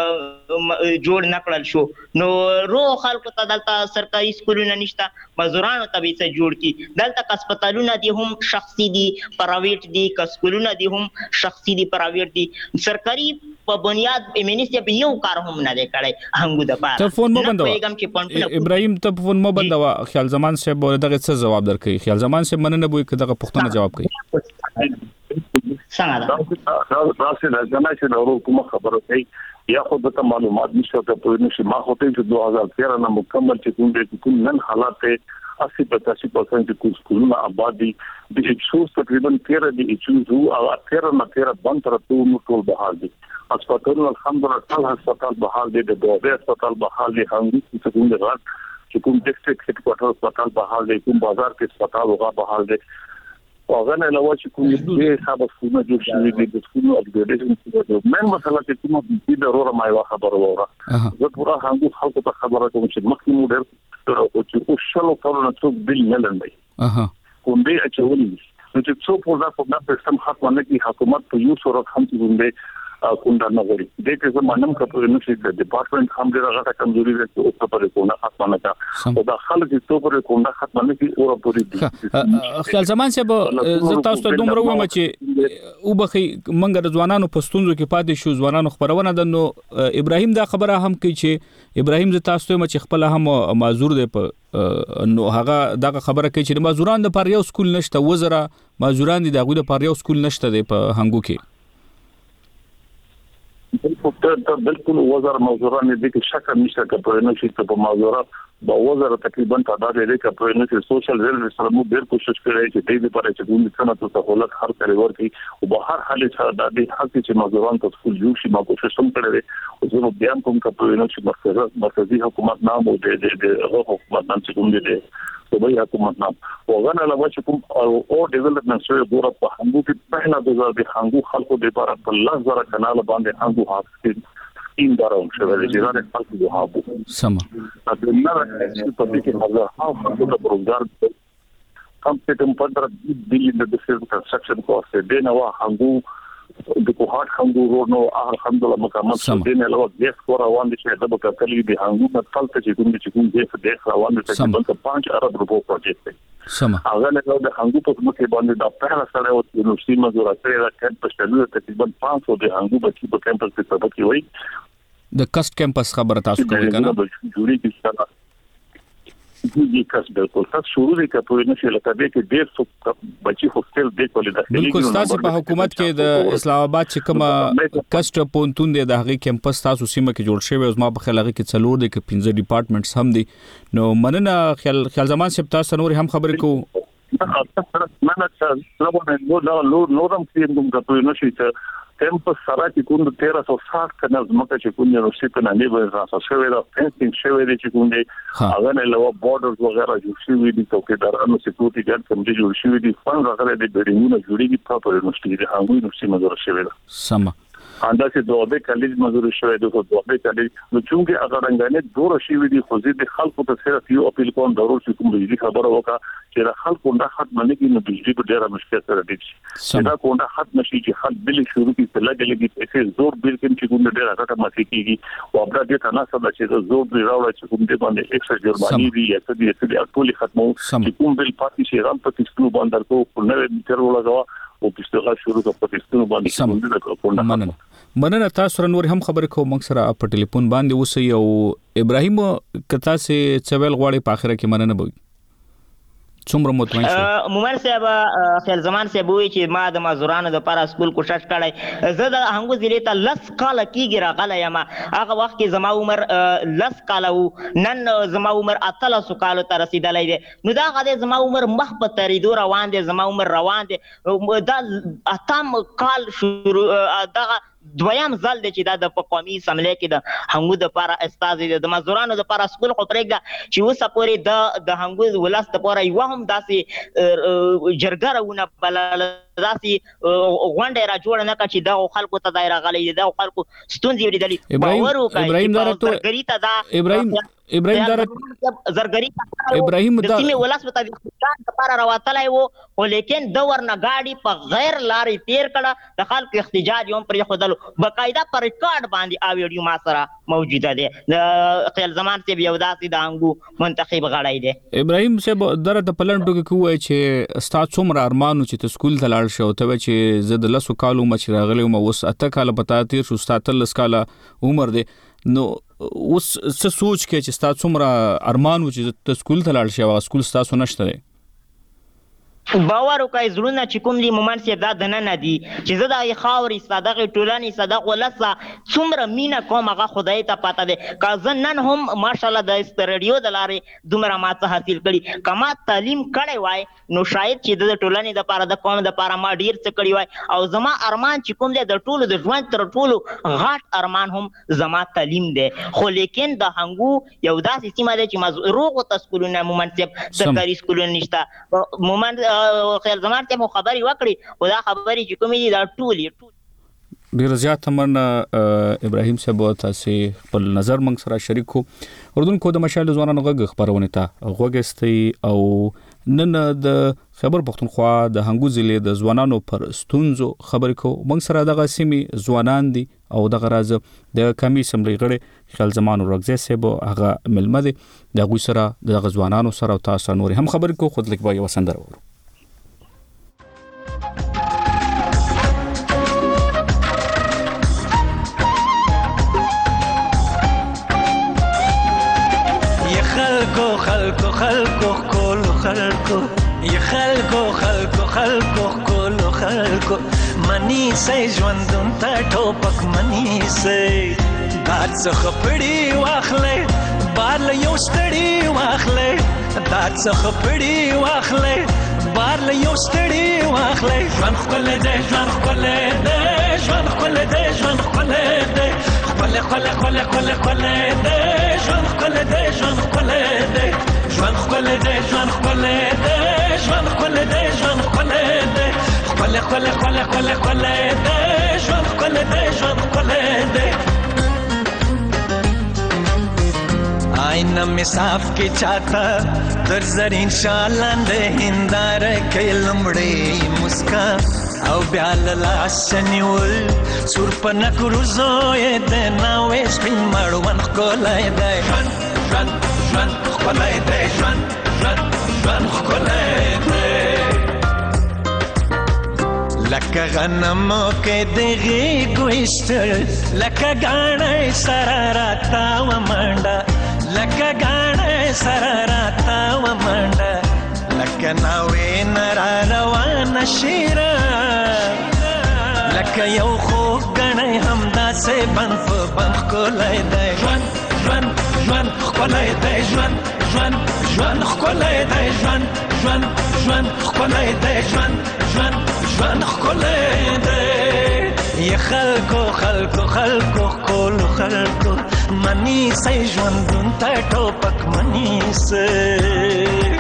[SPEAKER 7] جوړ نکړل شو نو رو خلکو ته دلته سرکاري سکولونه نشته مزورانو ته به څه جوړ کی دلته هسپتالونه دي هم شخصي دي پرایویټ دي سکولونه دي هم شخصي دي پرایویټ دي سرکاري په بنیاد ایمنیسي به یو کار هم نه دی کړی هنګو د پاره
[SPEAKER 1] تلفون مو بندوا ابراهیم تلفون مو بندوا خیال زمان صاحب دغه څه جواب درکړي خیال زمان صاحب مننه بوي کداغه پښتنه جواب کوي
[SPEAKER 7] څنګه
[SPEAKER 8] دا چې دا چې د حکومت خبره کوي یا خو د معلومات نشته ته په نشي ما هوته چې 2013 نه مکمل چې کوم دې کوم نن حالات 80% کې سکولونه آبادی د ایچوز تقریبا 13 د ایچوز او 13 بند تر ټول بحال دي هسپتالونه الحمدلله ټول هسپتال بحال دي د دوه هسپتال بحال دي هنګي چې کوم د غږ چې کوم ډیسټریکټ هډ کوارټر هسپتال بحال دي کوم بازار کې هسپتال وغا بحال دي هغه نه علاوه چې کوم دې حساب سونه جوړ شوی دي د سکولو اپګریډیشن څخه من مثلا چې کوم د ضروره ما یو خبر وره زه پورا هغه خلکو ته خبره کوم چې مخکې مو ډېر او چې شلو کارونه څوک بل نه لندای کوم دې اچولې چې څو په ځکه په سیستم ختمه نه کی حکومت په یو سره هم چې کوم دا نه غوړي د دې زمانم کپو نو چې د ډپارټمنټ هم ډیره غټه کمزوري ده او په پرې کومه ختمه نه کا او دا خلک چې په کومه ختمه نه کی او پورې دي
[SPEAKER 1] خیال زمان چې زه تاسو ته دومره وایم چې او بخي منګ د ځوانانو پښتونزو کې پاتې شو ځوانانو خبرونه د نو ابراهیم دا خبره هم کوي چې ابراهیم ز تاسو ته چې خپل هم معذور دی په نو هغه دا خبره کوي چې معذوران د پر یو سکول نشته وزره معذوران دي دغه د پر یو سکول نشته دی په هنګو کې
[SPEAKER 8] بالکل وزر موضوعان دي کې شک نشته چې نو چې په موضوعات د وزر تقریبا تعداد لري چې نو چې سوشل ویلنس سره مو ډېر کوشش کوي چې دې لپاره چې کوم څه ته سہولت هر کړي ورکي او په هر حال سره د دې حق چې موضوعان ته ټول یو شي ما کوشش هم کړی او زه بیان کوم چې نو چې مرکزی حکومت نام او د حکومت نام چې کوم دي صوبایي حکومت نام وغه علاوه چې کوم او ډیولپمنٹ سره ګوره په هنګو کې پهلا د هنګو خلکو د لپاره په لاس زره کانال باندې هنګو حق این دارم شوه د جیران خلک د هابو
[SPEAKER 1] سم
[SPEAKER 8] د نړۍ چې په دې کې هغه د پروګرام کم سے کم 15 بلین د کنسټرکشن کوست دی نو هنګو د کوهات هنګو روډ نو الحمدلله مکمل شو دی نه لوګ د سکور روان دي چې د بککلی د هنګو په تلته چې کوم دې روان دي تقریبا 5 ارب روپو پروجیکټ
[SPEAKER 1] سم
[SPEAKER 8] هغه له د هنګو په مخه باندې د پهلا سره او د یونیورسيټي مزور سره د کمپس شلو تقریبا 500 د هنګو بچي په کمپس کې سبق کوي
[SPEAKER 1] د کست کمپس خبره تاسو کوي کنه
[SPEAKER 8] جوړی کی څنګه دې کس بالکل تاسو شروع دي کپوی نه شي لکه دې کې ډېر څو بچي هوستل دې کولې ده
[SPEAKER 1] بالکل تاسو په حکومت کې د اسلام آباد چې کومه کست پونتون دی د هغه کمپس تاسو سیمه کې جوړ شوی او ما په خیال هغه کې څلور دي کې 15 ډپارټمنټس هم دي نو مننه خیال زمان سپ تاسو نور هم خبرې کو
[SPEAKER 8] مننه چې نورم کې کوم کپوی نه شي کمپس سره چې کوم 1360 کنه زمکه چې کوم یونیورسيټي نه نیو راځه شوی دا فینسینګ شوی دی چې کوم دی هغه نه لو بورډرز وغیرہ جوړ شوی دي څوکیدارانو سکیورټي ګارد کوم دي جوړ شوی دي فن راغلي د بډینګونو جوړیږي په یونیورسيټي د هغوی یونیورسيټي مزور شوی دا
[SPEAKER 1] سم
[SPEAKER 8] اندازې دوه کالج مزور شوی د دوه کالج نو چې هغه رنګانه دوه شوی دي خو دې خلکو ته صرف یو اپیل کوم ضرور چې کوم دې خبره وکړه چې خلکو نه ختم نه کیږي نو بجلی په ډیره مشکل سره دي چې دا کومه ختم شي چې خلک بل شروع کی په لګلګي پیسې زور بل کوم چې کوم ډیره راټه ماتي کیږي او بیا دې تنه سره چې زور دی راوړل چې کوم دې باندې ایکسترا جرمانی دي یا څه دې ټول ختمو چې کوم بل پاتې شي رام په کیسو باندې کو نو تر ولګوا او پښتو شروع په کیسو باندې
[SPEAKER 1] مننه تاسو نور هم خبرې کوم موږ سره په ټلیفون باندې اوسئ او ابراهیم کتا سي چويل غواړي په اخره کې مننه بوي څومره مطمئن شو
[SPEAKER 7] مومن صاحب خیال زمان صاحب وی چې ما د مزورانو د لپاره سکول کوشش کړی زه د هنګو ضلع ته لس کال کېږي راغلی یم هغه وخت کې زما عمر لس کاله و نن زما عمر 13 کالو ته رسیدلی دی نو دا غدي زما عمر مخ په تریدو روان دی زما عمر روان دی دا اتم کال شروع دغه دویم ځل دی چې دا د قومي اسمبلی کې د هنګو د لپاره استازي د مزورانو د لپاره سکول خو پرېږده چې اوسه پورې د هنګو ولس لپاره یو هم داسې جرګه راونه بلله داسې غونډه را جوړه نه کړه چې دغو خلکو ته دی راغلی دی دغو خلکو ستونزې اورېدلي باور وکړئ ابراهیم د سیمې ولس ته د لپاره راوتلی و خو لیکن د ورنه ګاډي په غیر لارې تیر کړه د خلکو احتجاج یې هم پرېښودلو بقاعده په ریکارډ باندې او ویډیو ما سره موجوده دی د خیال زمان صاحب یو داسې د هنګو منتخب غړی دی
[SPEAKER 1] ابراهیم صاحب دره د پلنټو کې وایي چې ستا څومره ارمانو چې ته سکول ته لاړ شو ته چې زه د لسو کالو عمر چې راغلی وم اوس 8 کاله پتا تیر شو ستا 13 کاله عمر دی نو اوس څه سوچ کې چې ستا څومره ارمان و چې ته سکول ته لاړ شې او سکول ستاسو نشته دی
[SPEAKER 7] باور وکړئ زړونه چې کوم دي مومن صاحب دا دننه دي چې زه د خاورې ستا دغې ټولنې ستا دغه ولسه څومره مینه کوم هغه خدای ته پته دی. که زه نن هم ماشاءالله د رادیو د لارې دومره ما څه حاصل کړي، که ما تعلیم کړی وای نو شاید چې د ټولنې دپاره د قوم دپاره ما ډېر څه کړي وای. او زما ارمان چې کوم دی د ټولو د ژوند تر ټولو غټ ارمان هم زما تعلیم دی. خو لیکن د هنګو یو داسې سیمه دی چې روغو ته سکولونه مومن صاحب سرکاري سکولونه نشته. مومن خیال زمان ته مو خبري وکړي خو دا خبري چې کومې دي دا ټولې
[SPEAKER 1] ډیر زیات مننه ابراهیم صاحب، تاسو خپل نظر موږ سره شریک کو. اردوونکو د مشال ځوانانو غږ خبرونه ته غوږستئ او نن د خیبر پختونخوا د هنګو ضلع د ځوانانو پر ستونزو خبرې کو. موږ سره دغه سیمې ځوانان دي او دغه راز د کمی سملي غړي خیال زمان ورغزه صاحب هغه ملمه دي د غوي سره دغه ځوانانو سره تاسو نور هم خبرې کو. خود لیک به یو سندره ورو
[SPEAKER 12] خلقو کولو خلقو یا خلقو کولو خلقو منی سي ژوندون ته ټوپک منی سي دات څخه پړی واخلې بار له یو ستړي واخلې دات څخه پړی واخلې بار له یو ستړي واخلې ژوند خپل دې ژوند خپل دې ژوند خپل دې ژوند خپل دې خپل خپل خپل خپل خپل دې ژوند خپل دې ژوند خپل دې ژوند خپل دې ژوند خپل دې ژوند خپل دې ژوند خپل دې خپل خپل خپل خپل خپل دې ژوند خپل دې ژوند خپل دې آئینه می صاف کې چاته در زرین شالان دې هندار کې لمړې مسکا او بیا لاس نیول سور پنه کروزو یې د ناوې سپین مړون کولای دی ژوند ژوند خپلای دی ژوند ژوند ژوند خپلای دی لکه غنم کې دغه ګوشتل لکه غاڼې سره راتا و منډه لکه غاڼې سره راتا و منډه لکه ناوې نرا روان شیرا لکه یو خو غنې همدا سه بند په بند کولای دی ژوند ژوند ژوند خپلای دی ژوند ژوند ژوند خپلای دی ژوند ژوند ژوند خپلای دی ژوند ژوند ژوند خپلای دی یا خلقو کولو خلقو منی سي ژوندون ته ټوپک منی سي.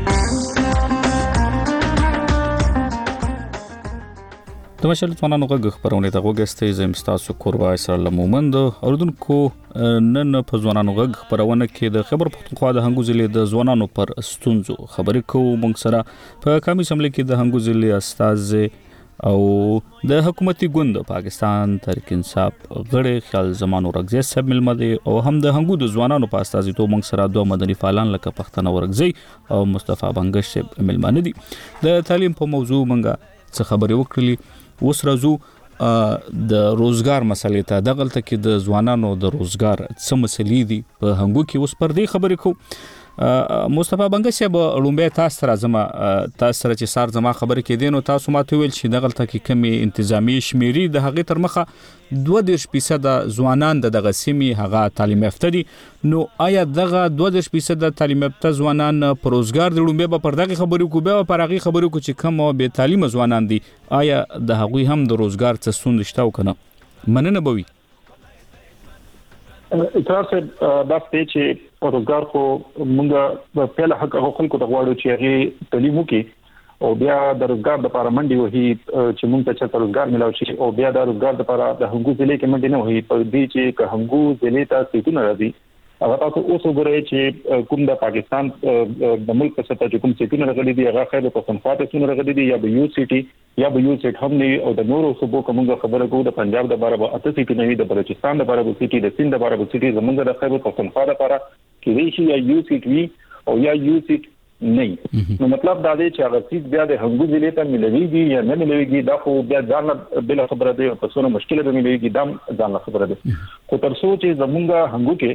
[SPEAKER 1] د مشال ځوانانو غږ خبرونه ته غوږستئ. زم تاسو کوروا اسرائیل مومند اردوونکو نن په ځوانانو غږ خبرونه کې د خیبر پختونخوا د هنګو ضلع د ځوانانو پر ستونزو خبرې کوو. موږ سره په کمی سملي کې د هنګو ضلع استاد او د حکومتي ګوند پاکستان تحریک انصاف غړي خیال زمان ورغزه صاحب ملمه دي او هم د هنګو د ځوانانو په استازیتوب موږ سره دوه مدني فعالان لکه پښتنه ورغزي او مصطفی بنگش صاحب ملمه دي. د تعلیم په موضوع موږ څه خبرې وکړلې. اوس راځو د روزګار مسلې ته. دغلته کې د ځوانانو د روزګار څه مسلې دي په هنګو کې، اوس پر دې خبرې کوو. مصطفی بنگش صاحب لومبه تاسو سره زما تاسو سره چې سار زما خبرې کې دین او تاسو ماته ویل چې دغلته کې کمی انتظامی شمیري د هغه تر مخه 22% ځوانان دغه سیمې هغه تعلیم یافته دي. نو آیا دغه 22% تعلیم یافته ځوانان پر روزګار د لومبه په پردغه خبرې کو به پر هغه خبرې کو چې کم او به تعلیم ځوانان دي، آیا د هغوی هم د روزګار څه ستونزې شته او کنه؟ مننه بوي
[SPEAKER 8] اعتراض دا چې روزګار خو موږ په پیله حق خلکو ته غواړو چې هغه تعلیم وکړي او بیا د روزګار لپاره منډي وهي چې موږ ته چې روزګار ملاوي شي او بیا د روزګار لپاره د هنګو ضلع کې منډي نه وهي په دې چې که هنګو ضلع ته سیټونه راځي هغه تاسو اوس وګورئ چې کوم د پاکستان د ملک په سطح کوم سیټونه راغلي دي هغه خیر په پښتونخوا ته سونه راغلي دي یا به یو سیټي یا به یو سیټ هم نه او د نورو صوبو کومه خبره کوو د پنجاب د باره به اته سیټونه وي د بلوچستان د باره به سیټي د سند د باره به سیټي زمونږ د خیر په پښتونخوا لپاره کې وی شي یا یو سیټ وي او یا یو سیټ نه. نو مطلب دا دی چې هغه سیټ بیا د هنګو ضلع ته ملويږي یا نه ملويږي دا خو بیا ځان بل خبره دی په څونه مشکل به ملويږي دا ځان خبره ده. خو تر څو چې زمونږ هنګو کې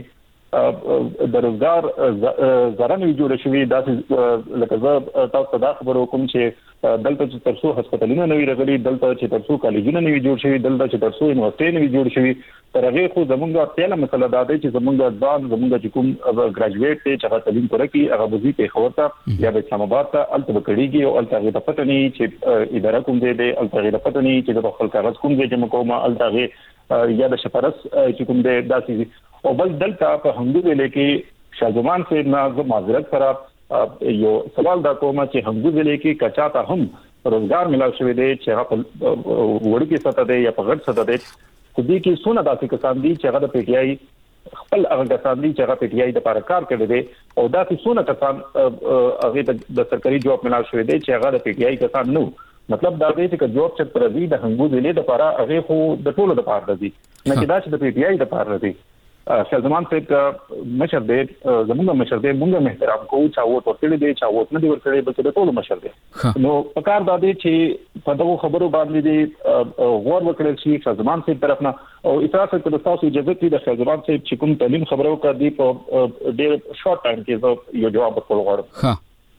[SPEAKER 8] د روزګار زرانې جوړ شوی داسې لکه زه تاسو ته خبرو کوم چې دلته چې ترڅو هسپتالونه نوي راغلي دلته چې ترڅو کالجونه نوي جوړ شوی دلته چې ترڅو یونیورسيټي نوي جوړ شوی تر هغه خو زمونږه پیله مسله دا ده چې زمونږه ځان زمونږه چې کوم ګریجویټ ته چې تعلیم پوره کی هغه وزي په خورته یا په اسلام آباد ته الته وکړيږي او الته غي پته نه چې اداره کوم دی الته غي پته نه چې د خپل کاغذ کوم دی چې کومه الته غي یا د شپارس چې کوم دی داسې او بل دلته په همدې ضلع کې شاهزمان سے ناز معذرت سره یو سوال دا کوم چې همدې ضلع کې کچاته هم روزګار ملاو شوی دی چې هغه وړوکی سطح دی یا په غټ سطح دی خو دې کې څونه داسې کسان دي چې هغه د پی ټی آی خپل هغه کسان دي چې هغه پی ټی آی د لپاره کار کړی دی او داسې څونه کسان هغه د سرکاري جواب ملاو شوی دی چې هغه د پی ټی آی کسان نو مطلب دا دی چې جواب چې پرځي د هنګو ضلع د لپاره هغه خو د ټولو د لپاره دی نه چې دا چې د پی ټی آی د لپاره دی شاهزمان صاحب مشر دی زموږ مشر دی موږ محترم کوو چا ووټ ورکړي دی چا ووټ نه دی ورکړي بلکې د ټولو مشر دی نو پکار دا دی چې په دغه خبرو باندې دی غور وکړل شي شاهزمان صاحب طرف نه او اعتراض کوي تاسو اجازه دي د شاهزمان صاحب چې کوم تعلیم خبرو کوي په ډېر شارټ ټایم کې یو جواب ورکول غواړم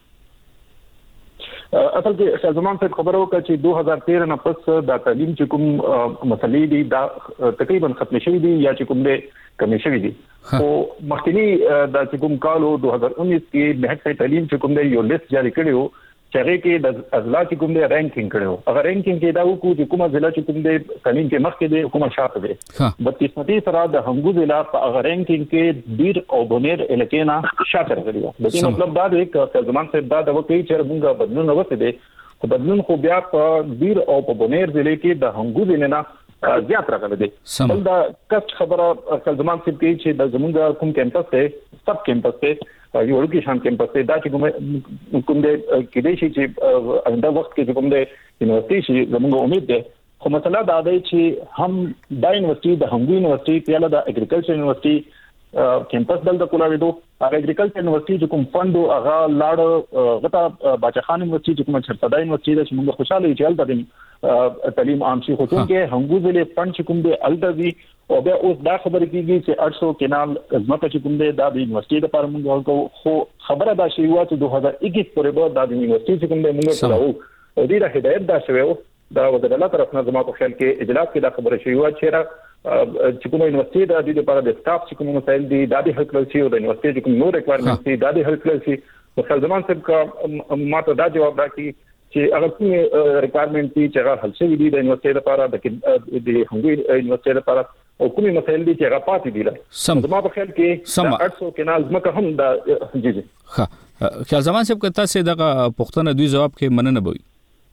[SPEAKER 8] اصل کې شاهزمان صاحب خبرو کوي چې 2013 نه پس د تعلیم چې کوم مسلې دي دا تقریبا ختم شوی دي یا چې کوم دې کمی شوی دي او مخکنی د چې کوم کال 2019 کې مهد تعلیم چې کوم دې یو لیست جاری کړو چې هغه کې د اضلاع چې کوم دې رینکینګ کړو هغه رینکینګ کې دا وکړو چې کومه ضلع چې کوم دې تعلیم کې مخکې دي حکومت شاته دي 32 سره د هنګو ضلع په هغه رینکینګ کې ډیر او بونیر الکه نه شاته راغلی د دې مطلب دا دی چې زمان صاحب دا د وکړي چې موږ بدلون وکړي دي خو بدلون خو بیا په ډیر او په بونیر ضلع کې د هنګو ضلع نه زیات راغلی دي بل دا کښ خبره زمان صاحب کې چې د زمونږ کوم کیمپس ته سب کیمپس ته یو ورکی شان کیمپس ته دا چې کوم دې کې دې شي چې انده وخت کې کوم دې یونیورسيټي شي زموږ امید ده خو مسله دا دی چې هم د یونیورسيټي د هنګو یونیورسيټي پیاله د اګریکلچر یونیورسيټي کیمپس دلته کولاوي دوه هغه اګریکلچر یونیورسيټي چې کوم فندو هغه لاړ غټه باچخان یونیورسيټي چې کوم چرته یونیورسيټي چې موږ خوشاله یو چې الته تعلیم عام شي خو څنګه هنګو ضلع فند چې کوم دې الته او بیا اوس دا خبره کیږي چې 800 کینال ازمته چې کوم دی د یونیورسيټي لپاره موږ خو خبره دا شی و چې 2021 پورې به د یونیورسيټي چې کوم دی موږ کراو او دې د هدایت دا شوی دا وزارت طرف نه زموږ په خیال کې اجلاس کې دا خبره شوی و چې کوم یونیورسيټي د دې لپاره د سټاف چې کوم مسایل دي د دې حل کړل شي او د یونیورسيټي کوم نو ریکوایرمنټس دي د دې حل کړل شي په خپل ځمان صاحب کا ماته دا جواب راکړي چې هغه کوم ریکوایرمنټ دي چې هغه حل شوی دي د یونیورسيټي لپاره د هنګو یونیورسيټي لپاره او کومي مسایل دي چې هغه پاتې دي زما په خیال کې 800 کینال زمکه هم د جی
[SPEAKER 1] ها خیال زمان صاحب کته سي دغه پښتنه دوی جواب کې مننه بوي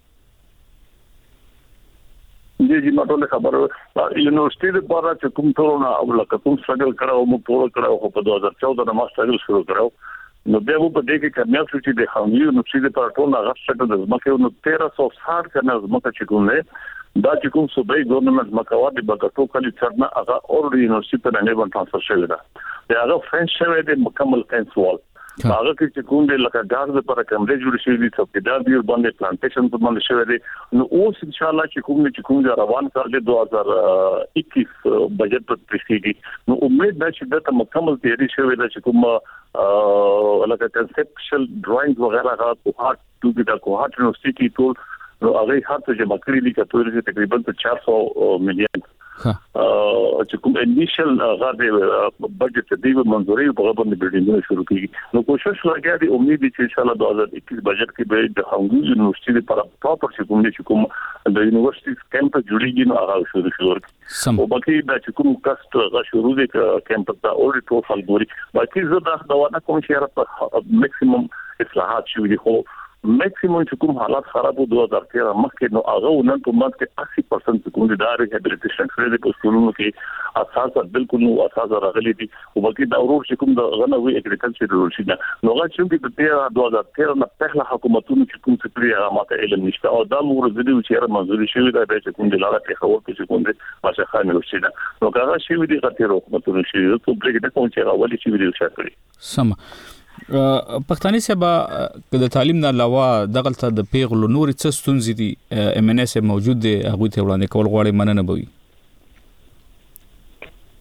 [SPEAKER 8] جی ماته خبر یونیورسيټي لپاره چې کوم ټول نه او لکه کوم سټرګل کړو موږ ټول کړو په 2014 نه ماستر شروع کړو نو بیا په دې کې کمیاب شو چې د هنګو یونیورسيټي لپاره ټول هغه سټرګل د زمکه نو 1360 کنه زمکه چې کوم نه دا چې کوم صوبایي ګورنمنت مکواد د بغټو کلی چرنه هغه اور یونیورسيټي ته نه باندې ترانسفر شوی دا هغه فرنچ شوی د مکمل فینس وال هغه چې کوم د لکه ګارد لپاره کمرې جوړ شوی دي څوکیدار دی باندې پلانټیشن په باندې شوی دی نو اوس ان شاء الله چې کوم روان کال د 2021 بجټ په تشکیل نو امید ده چې دا مکمل تیاری شوی ده چې کوم لکه کنسپچوال ډراینګ وغیرہ هغه کوهات ټو د کوهات یونیورسيټي ټول نو هغه هڅه چې مکرې دي کتوري تقریبا 400 میلیون چې کوم انیشل غاډه بجټ دی منځوري په غوښتنه بلډینګ شروع کیږي نو کوشش لګیا دي امید دي چې ان شاء الله 2021 بجټ کې به د هنګو یونیورسيټي لپاره پراپر چې کوم د یونیورسيټي کیمپس جوړیږي نو هغه شروع شي او باقي د چې کوم کاست غا شروع دي کیمپس دا اوري ټول فالګوري باقي زه دا نه کوم چې را میکسیمم اصلاحات شوي دي خو میکسیمم چې کوم حالات خراب وو 2013 مخکې نو هغه نن په مات کې 80% کوم د ریهابلیټیشن کړي په سکولونو کې اساس بالکل نو اساس راغلي دي او باقي دا ورور چې کوم د غنوي اګریکلچر رولشي نو هغه چې د 2013 نه پهله حکومتونو چې کوم څه کړی هغه ماته علم نشته او دا مور زدي چې منځوري شوی دا چې کوم د لاره په خبر کې چې کوم د ماشخانه رولشي نو هغه شوی دي غټي حکومتونو شي ته پرې د کوم چې راولي شوی دي څه
[SPEAKER 1] سم پښتاني سبا د تعلیم نه علاوه دغلت د پیغلو نور څه ستونزې دي ام ان اس موجود دي هغه ته وړاندې کول غواړي مننه بوي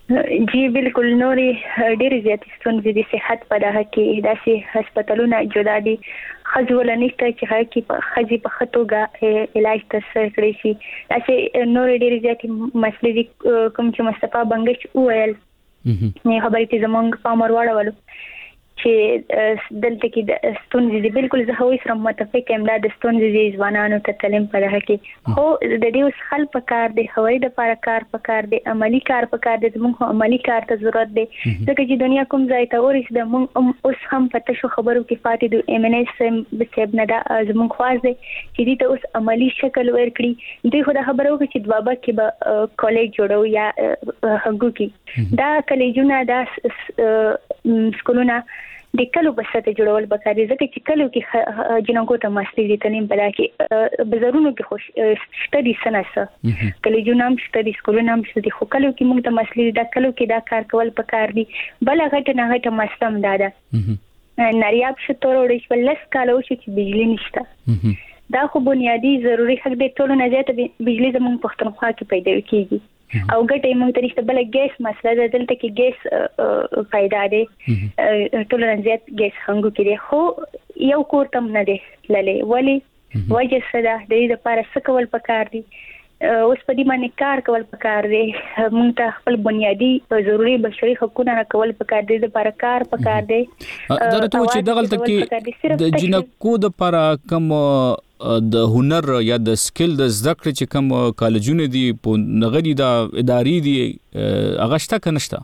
[SPEAKER 11] جی بالکل نورې ډېرې زیاتې ستونزې د صحت په دغه کې داسې هسپتالونه جدا دي ښځو ولا نشته چې هغه کې ښځې په ښه توګه علاج ترسره کړی شي داسې نورې ډېرې زیاتې مسلې دي کوم چې مصطفی بنګش وویل نه خبرې ته زموږ پام ورواړولو چې دلته کې د ستونزې دي بالکل زه هوی سره متفق یم دا د ستونزې دي ځوانانو ته تعلیم په دغه کې خو د دې اوس حل پکار دی هوای د لپاره کار پکار دی عملی کار پکار دی زموږ عملی کار ته ضرورت دی ځکه چې دنیا کوم ځای ته ورسېده موږ اوس هم پته شو خبرو کې پاتې د ایم ان اس صاحب نه دا زموږ خواست دی چې دې ته اوس عملی شکل ورکړي دوی خو دا خبرو کې چې دوابه کې به کالج جوړو یا هغو کې دا کالجونه دا سکولونه د کلو په سطح جوړول پکار دي ځکه چې کلو کې جنونکو ته مسلې دي تعلیم بلا کې بازارونو کې خوش شته سناسه کالجونه هم شته دي سکولونه هم شته دي خو کلو کې موږ ته مسلې دا کلو کې دا کار کول پکار دي بل هغه نه هغه مسلم دادا نریاب شته وروړي چې لس کال او چې بجلی نشته دا خو بنیادی ضروري حق دی ټول نه زیاته بجلی زموږ پښتونخوا کې پیدا کیږي او ګټه موږ ته نشته بل ګیس مسله ده دلته کې ګیس پیدا دی ټول نه زیات ګیس هنګو کې دی خو یو کور تم نه دی للې ولی وجه صدا د دې لپاره څه کول پکار دي اوس په دې باندې کار کول پکار دی موږ ته خپل بنیادی ضروري بشري حقوقونه کول پکار دي د لپاره کار پکار دی
[SPEAKER 1] درته چې دغلت کې د جنکو د لپاره کوم د هنر یا د سکل د زده کړې چې کوم کالجونه دي په نغدي د ادارې دي هغه شته که نشته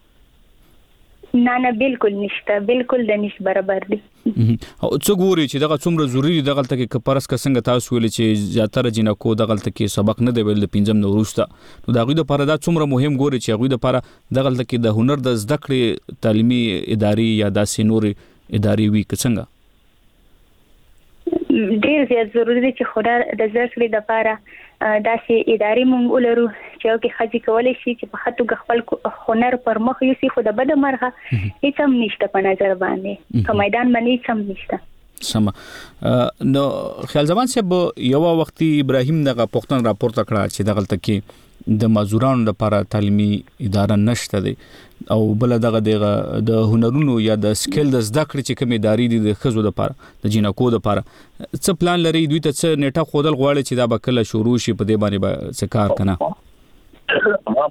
[SPEAKER 11] نه بالکل نشته بالکل د نش برابر دي
[SPEAKER 1] څه ګوري چې دغه څومره ضروری دغلت کې کپرس کا څنګه تاسو ویل چې زیاتره جنکو دغلت کې سبق نه دی ویل د پنځم نو وروسته نو دغه د لپاره دا څومره مهم ګوري چې هغه د لپاره دغلت کې د هنر د زده کړې تعلیمي ادارې یا د سينور ادارې وی څنګه
[SPEAKER 11] ډیر زیات ضروری دی چې خدای د زړه د لپاره داسې ادارې مونږ ولرو چې کې خځې کولای شي چې په خاطر خپل هنر پر مخ یوسي خو د بده مرغه هیڅ هم نشته په نظر باندې په میدان باندې هیڅ هم نشته
[SPEAKER 1] سم نو خیال زمان صاحب یو وخت ابراهیم دغه پښتون راپورته کړه چې دغلت کې د مزدورانو لپاره تعلیمي اداره نشته دی او بل دغه د هنرونو یا د سکل د زده کړې چې کوم ادارې دي د خزو لپاره د جنکو لپاره څه پلان لري دوی ته څه نیټه خودل غواړي چې دا به کله شروع شي په دې باندې به څه کار کنه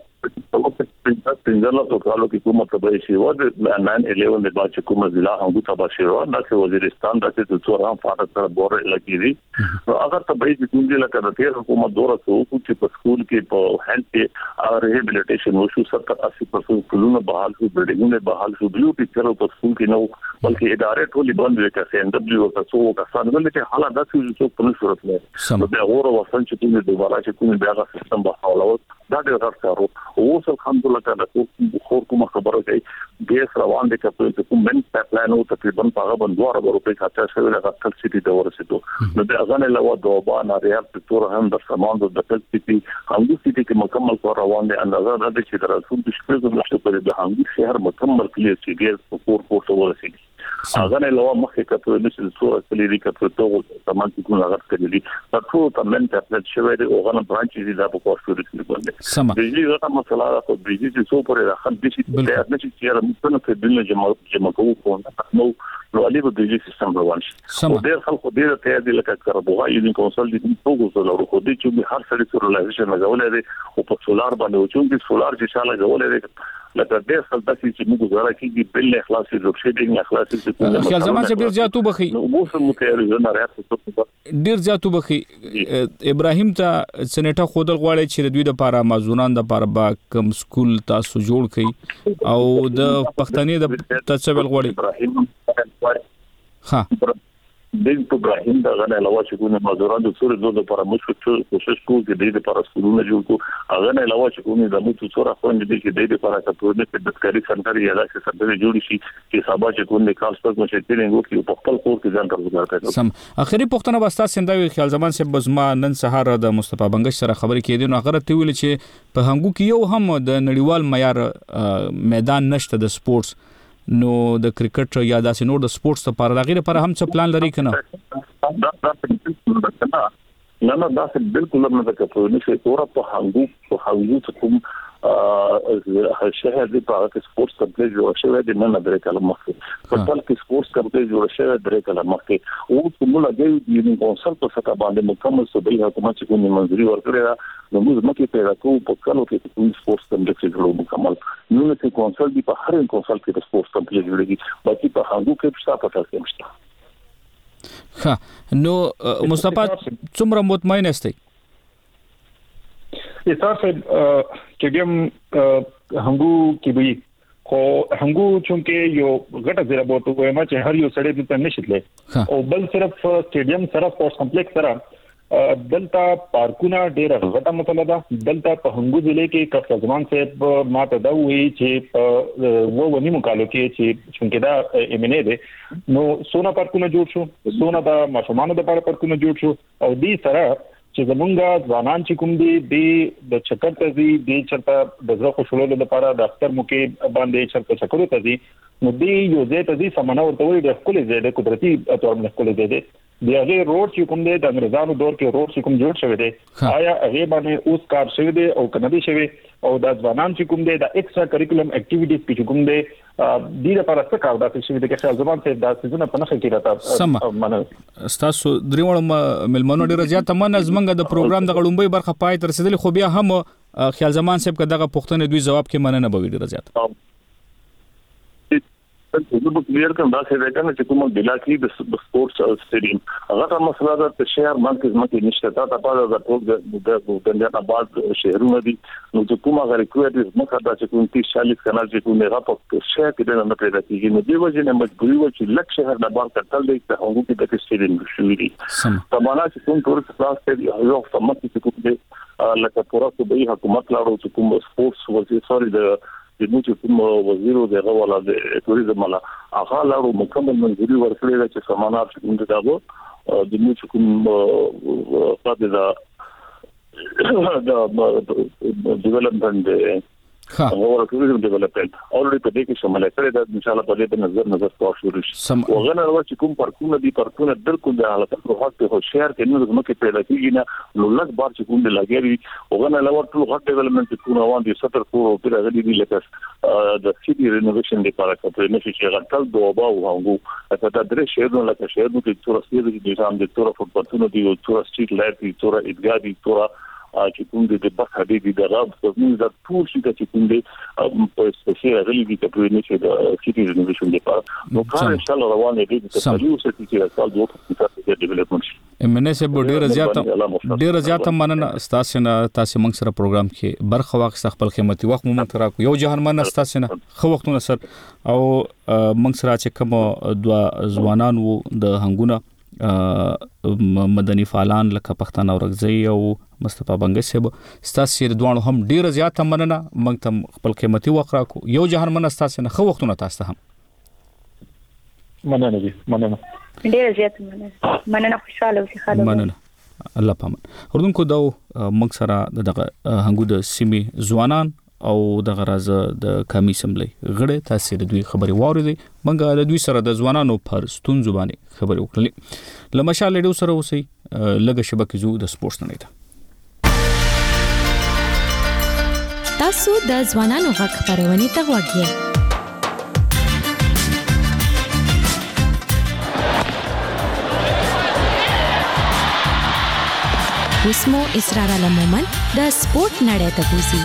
[SPEAKER 8] پنځله تو کالو کې کومه تبې شي و د 9/11 د بعد کومه ضلع هم ته بشي و د وزیرستان د څو هم فارغ سره بور لګی دي اگر تبې د کومه لکه د تیر حکومت دوره څو چې په سکول کې په هیلث کې ریهابلیټیشن وشو 70-80% سکولونه بحال شو بلډینګونه بحال شو بلو ټیچر په سکول کې نو بلکې ادارې ټولې بند وي چې ان دبليو او څو کسان ولې حالات داسې چې په نو صورت نه نو د غوړو وسن چې کومه دوباره چې کومه بیاغه سیستم بحالول دا ډېر کارو او الحمدلله کله خو کومه خبره کوي ګیس روان دي چې کوم من پایپلاین او تقریبا هغه بندواره روپې خاطر شوی د خپل سيتي د ورسېدو نو د اغه له دوبا نه ریاض په تور هم د سامان د خپل سيتي هم د سيتي کې مکمل کار روان دي اندازه ده چې د رسول د شپږ مشته پر د هم شهر مکمل کلیئر شي ګیس په کور ورسېږي اغه له مخه کته د څو کلی دی کته ته سامان کې هغه کړی دا ټول تمن ته شوی دی او غن برانچ دي دا په کور شروع کړی
[SPEAKER 1] سم
[SPEAKER 8] بجلی دا مسله ده خو بجلی چې څو پرې راخل دي چې نه چې موږ په دې جمع کوو نو علي په بجلی سیستم روان شي او ډېر خلکو ډېر ته دي لکه کاربوها یو کونسل دي ټول څه خو دې چې هر سړي سره لایزیشن لګولې دي او په سولار باندې او چې سولار چې شاله لګولې دي لکه ډېر خلک چې موږ غواړو چې بل اخلاصي د شیډینګ اخلاصي چې
[SPEAKER 1] خیال زمان چې ډېر زیاتو بخي
[SPEAKER 8] مو سم متعرض نه راځي
[SPEAKER 1] ډېر زیاتو بخي ابراهیم ته سنټه خودل غواړي چې دوی د لپاره مازونان د لپاره با کم سکول تاسو جوړ کړي او د پښتني د تسویل غواړي ها
[SPEAKER 8] د ابراهیم دا غنه علاوه چې کومه مزدوران د څور د لپاره مشکل کوشش کوي د دې لپاره سکولونه جوړ کو هغه نه علاوه چې کومه د موږ څور خوند دي چې د دې لپاره کټورنه په دکاري سنټر یا داسې سنټر جوړ شي چې سبا چې کومه کال سپک مشه ترنګ وکړي په خپل کور کې ځان ترګار کوي
[SPEAKER 1] سم اخري پښتنه باستا سندوي خیال زمان سے بزما نن سهار د مصطفی بنگش سره خبرې کېدې نو هغه ته ویل چې په هنګو کې یو هم د نړیوال معیار میدان نشته د سپورتس نو د کرکټ یا داسې نور د سپورتس لپاره لغیره پر هم څه پلان لري کنه
[SPEAKER 8] نه دا بالکل نه د کپورني چې تور په هنګو کوم شهر دی په هغه سپورتس کمپلیکس جوړ شوی دی نه درې کاله مخکې په ټول کې سپورتس کمپلیکس جوړ شوی درې کاله مخکې او کومه لګي دی کونسل په سکه باندې مکمل صوبایي حکومت چې کومه منځري ورکړه نو موږ مکه پیدا کوو په کلو کې کوم سپورتس کمپلیکس جوړو مکمل نو چې کونسل دی په هر کونسل کې سپورتس کمپلیکس جوړیږي باقي په هغه کې څه پاتې کېږي
[SPEAKER 1] ها نو مصطفی څومره مطمئن استئ
[SPEAKER 13] تاسو سټیډیم هنګو کې وی خو هنګو چونکه یو غټه ځای بوته وایم چې هر یو سړی ته نشیتله او بل صرف سټیډیم سره سپورتس کمپلیکس سره دلته پارکونه ډېر غټه مطلب ده دلته په هنګو ضلع کې کپتان ځمان صاحب ماته دا وی چې و ونی مقالو کې چې چونکه دا ایمنه ده نو سونا پارکونه جوړ شو سونا د ماشومان د پارکونه جوړ شو او دې سره چې زمونږه ځوانان چې کوم دي د چکر تزي د چرته د زړه خوشحالولو لپاره د اختر موکي باندې چرته چکر تزي نو دی یو ځای تزي سمونه ورته وي د خپل ځای د قدرتي تور من خپل ځای دی هغه روډ چې کوم دی د انګريزانو دور کې روډ چې کوم جوړ شوی دی آیا هغه باندې اوس کار شوی دی او کنه دی شوی او د ځوانان چې کوم دی د ایکسترا کریکولم اکټیویټیز چې کوم دی د لپاره څه کار دا چې د خیال زبان ته د سيزونه په نخښه کې راته منل
[SPEAKER 1] تاسو دریوړم ملمنو ډیر زیات من زمنګ د پروګرام د غړومبي برخه پای تر رسیدلی خو بیا هم خیال زمان صاحب کداغه پښتنه دوی جواب کې مننه به ډیر زیات
[SPEAKER 8] زه به کلیر کوم دا څه راکنه چې کوم د لاکي د سپورتس سټیډیم هغه مسله ده چې شهر مرکز مکه نشته تا په اړه د ټول د ګندیا آباد شهرونه دي نو چې کومه غری کوی مکه دا چې کوم 30-40 کانال چې کوم نه په شهر کې نه پیدا کیږي نو دی وجه نه مجبوري و چې لک شهر د بار کتل دی ته هغه کې د سټیډیم شوې دي تمانا چې کوم ټول کلاس ته یو سمت چې کوم دی لکه پورا صوبایي حکومت لاړو چې کوم سپورتس وزیر سوري د موږ کوم وزیر دغه ولا د ټوریزم ولا هغه لاړو مکمل منځري ورکړي چې سمانات کوم دغه د موږ کوم پاتې دا ډیولپمنٹ هغه ټوریزم ډیولپمنٹ اورېدي په دې کې شامل کړي دا ان شاء الله په دې نظر تاسو شي وغنه ورو چې کوم پارکونه دي پارکونه بالکل د حالت په وخت کې شهر کې نو زموږ پیدا کیږي نه نو لږ بار چې کوم لګي وغنه لور ټول غټ ډیولپمنٹ کوم روان دي 70 کروڑ په غلي دي لکه د سيټي رينوويشن لپاره کوي نشي چې غټل دوبا او هغه دا درې شهرونه لکه شهرونه کې تورستي دي نظام د تور فوټپاتونو دي او تور سټریټ لایټ دي تور ادګا دي تور چې کوم د بس هدي دي د غاب کوم د ټول شي چې کوم دي په سپیشل غلي دي ته پوي نه شي د سيټي رينوويشن لپاره نو کار ان شاء الله روان دي چې تاسو چې کال دوه د ډیولپمنٹ
[SPEAKER 1] امنه سه ډیر زیات مننه تاسو نه تاسو موږ سره پروګرام کې برخه واخ خپل قیمتي وخت مو تر کو یو جهان من تاسو نه خو وختونه سر او موږ سره چې کوم دوا ځوانان وو د هنګونه مدني فعالان لکه پښتانه ورغزي او مصطفی بنګ صاحب ستاسو دوه هم ډیر زیات مننه موږ ته خپل قیمتي وخت راکو یو جهان من تاسو نه خو وختونه تاسو هم
[SPEAKER 13] مننه
[SPEAKER 11] ډیر زیات مننه خوشاله اوسئ خاله
[SPEAKER 1] مننه الله پامن اردوونکو دا موږ سره دغه هنګو د سیمې ځوانان او د غراز د کمی سمبلی غړي تاسو د دوی خبري واورئ منګه د دوی سره د ځوانانو پر ستون زبانه خبري وکړلې لمشال ډیو سره اوسئ لګه شبکې زو د سپورتس نه
[SPEAKER 2] تاسو د ځوانانو غږ خبرونه ته وګورئ وسمو اسرار علمومن د سپورت نړۍ ته پوسی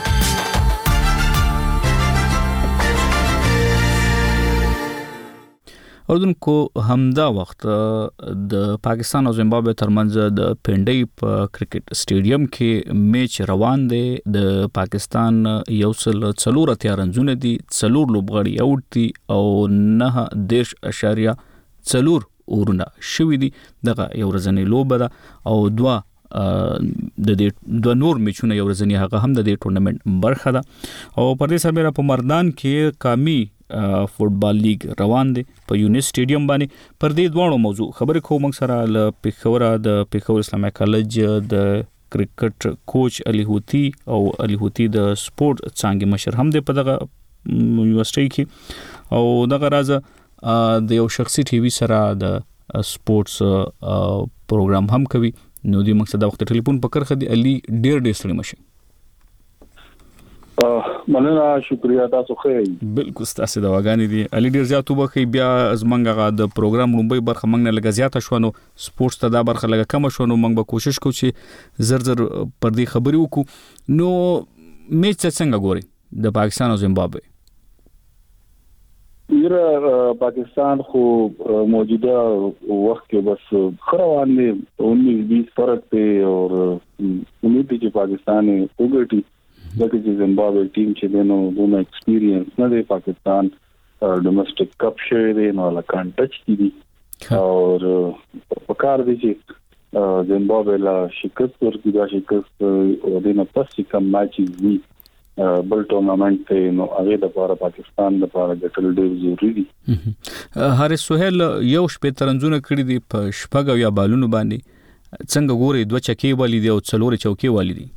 [SPEAKER 1] اردوونکو همدا وخت د پاکستان او زیمبابوې ترمنځ د پنډۍ په کرکټ سټیډیم کې میچ روان دی د پاکستان یو سل 4 رنونه دي 4 لوبغاړي اوټ دي او 9.4 اورونه شوې دي دغه یو ورځنی لوبه ده او دوه نور میچونه یو ورځنی هغه هم د دې ټورنمنت برخه ده او پر دې سره په مردان کې کامی فوټبال لیگ روان دي په یونیس سټیډیم باندې پر دې دوه موضوع خبرې کوم سره ل پیښور د پیښور اسلامي کالج د کرکټ کوچ علي هوتی او علي هوتی د سپورت څنګه مشر هم د په دغه یونیورسيټي کې او دغه راز د یو شخصي ټي وي سره د سپورتس پروګرام هم کوي نو د مقصد د وخت ټلیفون په کرخه دی علي ډیر سړي مشه
[SPEAKER 8] مننه شکریا تاسو خیر
[SPEAKER 1] بالکل تاسو دا وګانی دي علي ډیر زیات وبخي بیا زمنګه د پروګرام لومبي برخه منګ نه لګ زیاته شونه سپورتس ته دا برخه لګ کم شونه منګ به کوشش کوو چې زر پر دې خبري وکړو نو میچ څنګه ګوري د پاکستان او زیمبابوے
[SPEAKER 8] پاکستان خو موجوده وخت کې بس خروان دي 19-20 فرق ته اور امید دي چې پاکستان وګټي دغه چې زیمبابوے ټیم چې دنو دوه ایکسپیرینس نه دی پاکستان ډومېسټک کپ شوی دی نو لکان ټچ دي اور پکار دي چې زیمبابوے لا شکست ورکړي دا شکست او دینه پس کم میچ دی بل ټورنمنت ته نو هغه د لپاره پاکستان د لپاره ګټل ډیر ضروری دي
[SPEAKER 1] حارث سہیل یو شپه ترنځونه کړی دی په شپږ یا بالونو باندې څنګه ګوري دوه چکی والی دی او څلور چوکي والی دی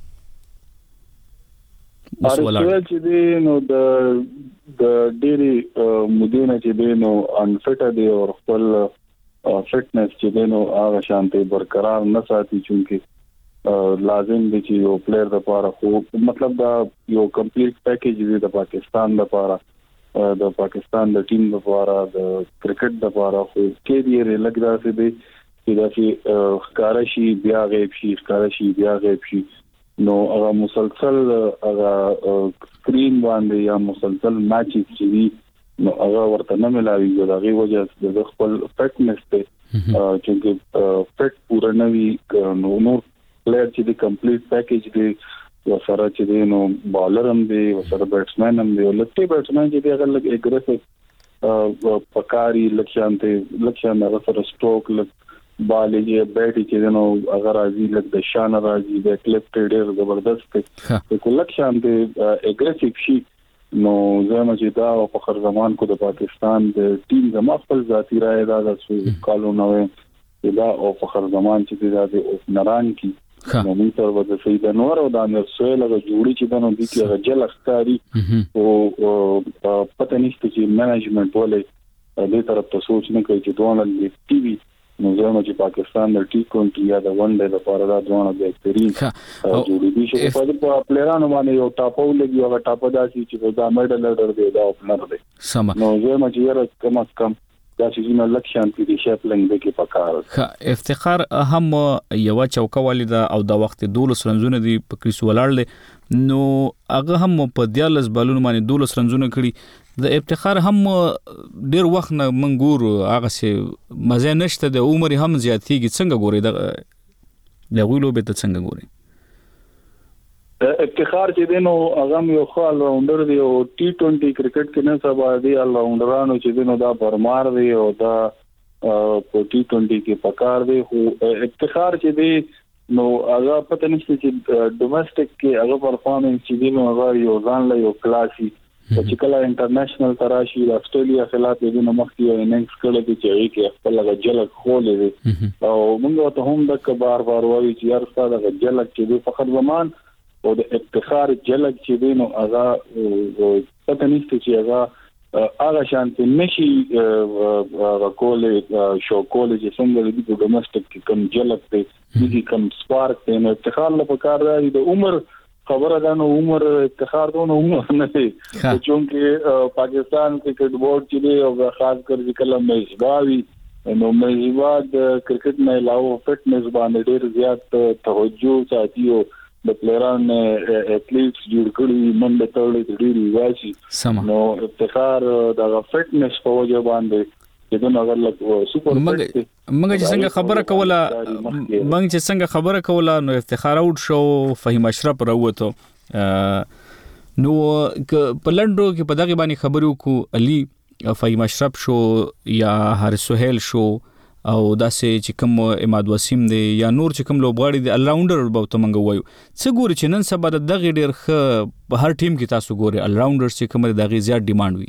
[SPEAKER 8] حارث چې دی نو د ډيري مدینه چې دی نو انفټ دی او خپل فټنس چې دی نو هغه شانتي برقرار نه ساتي چونکه لازم دي چې یو پلیئر د لپاره خو مطلب دا یو کمپلیټ پیکیج دی د پاکستان لپاره د پاکستان د ټیم لپاره د کرکټ لپاره خو کیریئر لګدا سي دی چې دا چې ښکارشي بیا غیب شي نو هغه مسلسل هغه سکرین باندې یا مسلسل میچز چې نو هغه ورته نه ملاوي د هغه وجه د خپل فټنس ته چې فټ پورا نوي نو پلیئر چې د کمپلیټ پیکیج دی وسره چې دی نو بالر هم دی وسره بیټسمن هم دی لکه بیټسمن چې دی هغه لګ اګریسیو پکاري لکشانته هغه سره سټروک لګ بالې بیټ چې نو اگر راځي لکه د شان راځي د کلیپ ډېر زبردست دی لکشانته اګریسیو شي نو زما چې دا په خر زمان کو د پاکستان د ټیم زما خپل ذاتی رائے دا د کالو نوې دا او په خر زمان چې دا د اوپنران کی نو موږ تر وځي سید انور او د امیر سهیل هغه جوړی چې دنو د کی هغه جل اختاری او پته نشته چې منیجمنت ولې دې طرف ته سوچ نه کوي چې دوه د ټي وي نو زموږ چې پاکستان د ټي 20 یا د ون ډے لپاره دا دوه بهترین جوړی دي چې په پلیرانو باندې یو ټاپو لګي او ټاپو داسي چې دا میډل لري دا اوپنر دی نو زموږ چې یره کم دا چې نه لکشان کې دي شپلنګ د کې پکار
[SPEAKER 1] افتخار هم یو چوکا والده او د وخت 12 رنزونه دي په کریس ولاړل نو هغه هم په 14 بالونو باندې 12 رنزونه کړي د افتخار هم ډیر وخت نه منګور هغه سي مزه نشته د عمر هم زیاتېږي څنګه ګوري د غویلو به څنګه ګوري
[SPEAKER 8] افتخار چې دینو هغه یو خال راوندر دی او ټي 20 کرکټ کې نه سبا دی راوندرانو چې دینو دا برمار دی او دا په ټي 20 کې پکار دی خو افتخار چې دی نو هغه پته نشته چې ډومېسټک کې هغه پرفارمنس چې دینو هغه یو ځان له یو کلاسي چې کله انټرنیشنل تراشي د استرالیا خلاف دینو مخکې اننګز کړل چې خپل هغه جلک خولې دی او موږ ته هم د بار وایي چې یار ستاسو د جلک چې دی فقط زمان او د افتخار جلک چې دینو هغه پته نشته چې هغه شانتي نشي کولې شو کولې چې څنګه د ډومېسټک کې کم جلک دی دي کم سپارک دی نو افتخار لپاره کار دی د عمر خبره ده نو عمر افتخار دونه عمر نه دی چې پاکستان کرکټ بورډ چې دی او خاص کر کله میزباوي نو میزباد کرکټ نه علاوه فټنس باندې ډیر زیات توجه ساتي او د پلیران اټلیټس جوړ کړي منډه تړلې ډېری واشي نو افتخار د فټنس په وجه باندې چې دا نظر لکه سپر
[SPEAKER 1] منګ چې څنګه خبره کوله نو افتخار اوټ شو فهیم اشرف راوته نو په لندو کې په دغه باندې خبرو کو علي فهیم اشرف شو یا حارث سہیل شو او داسې چې کوم اماد وسیم دی یا نور چې کوم لوبغاړي دی الراوندر به ته منګ وایو څه ګوري چې نن سبا د دغه ډیر ښه په هر ټیم کې تاسو ګوري الراوندر چې کوم دغه زیات ډیماند وي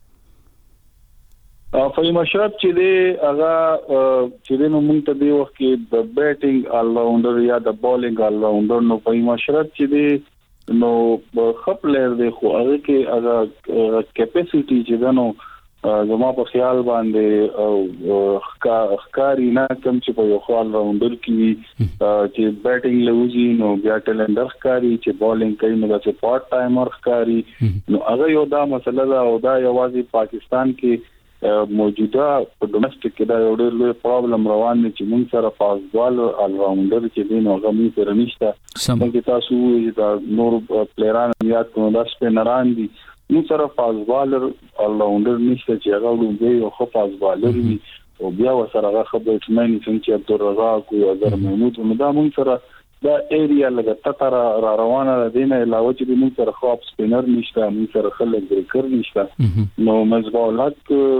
[SPEAKER 8] فهیم اشرف چې دی هغه چې نو موږ ته دی وخت کې د بیټینګ الراوندر یا د بالینګ الراوندر نو فهیم اشرف چې دی نو خپلر دی خو هغه کې هغه کیپاسټي چې نو زما په خیال باندې او ښکاری نه کوم چې په یو خال راوندل کی چې بیټینګ لوزي نو بیا ټلندر ښکاری چې بالینګ کوي نو چې پارت ټایمر ښکاری نو هغه یو دا مسله ده او دا یوازې پاکستان کې موجوده په ډومېسټک کې دا یو ډېر لوی پرابلم روان دی چې موږ سره فاستبال الراوندر چې دی نو هغه موږ سره نشته څنګه تاسو چې نور پلیران یاد کوم دا سپینران دي نو سره فاستبالر الراوندر نشته چې هغه لومړی او خو فاستبالر وي او بیا وسره هغه خبرې چې عبدالرزاق او اظهر محمود نو دا موږ سره دا ایریا لګه تطر را روانه دینه علاوه چې موږ سره خو اپ سپینر نشته موږ سره خلک بریکر نشته نو مزبولات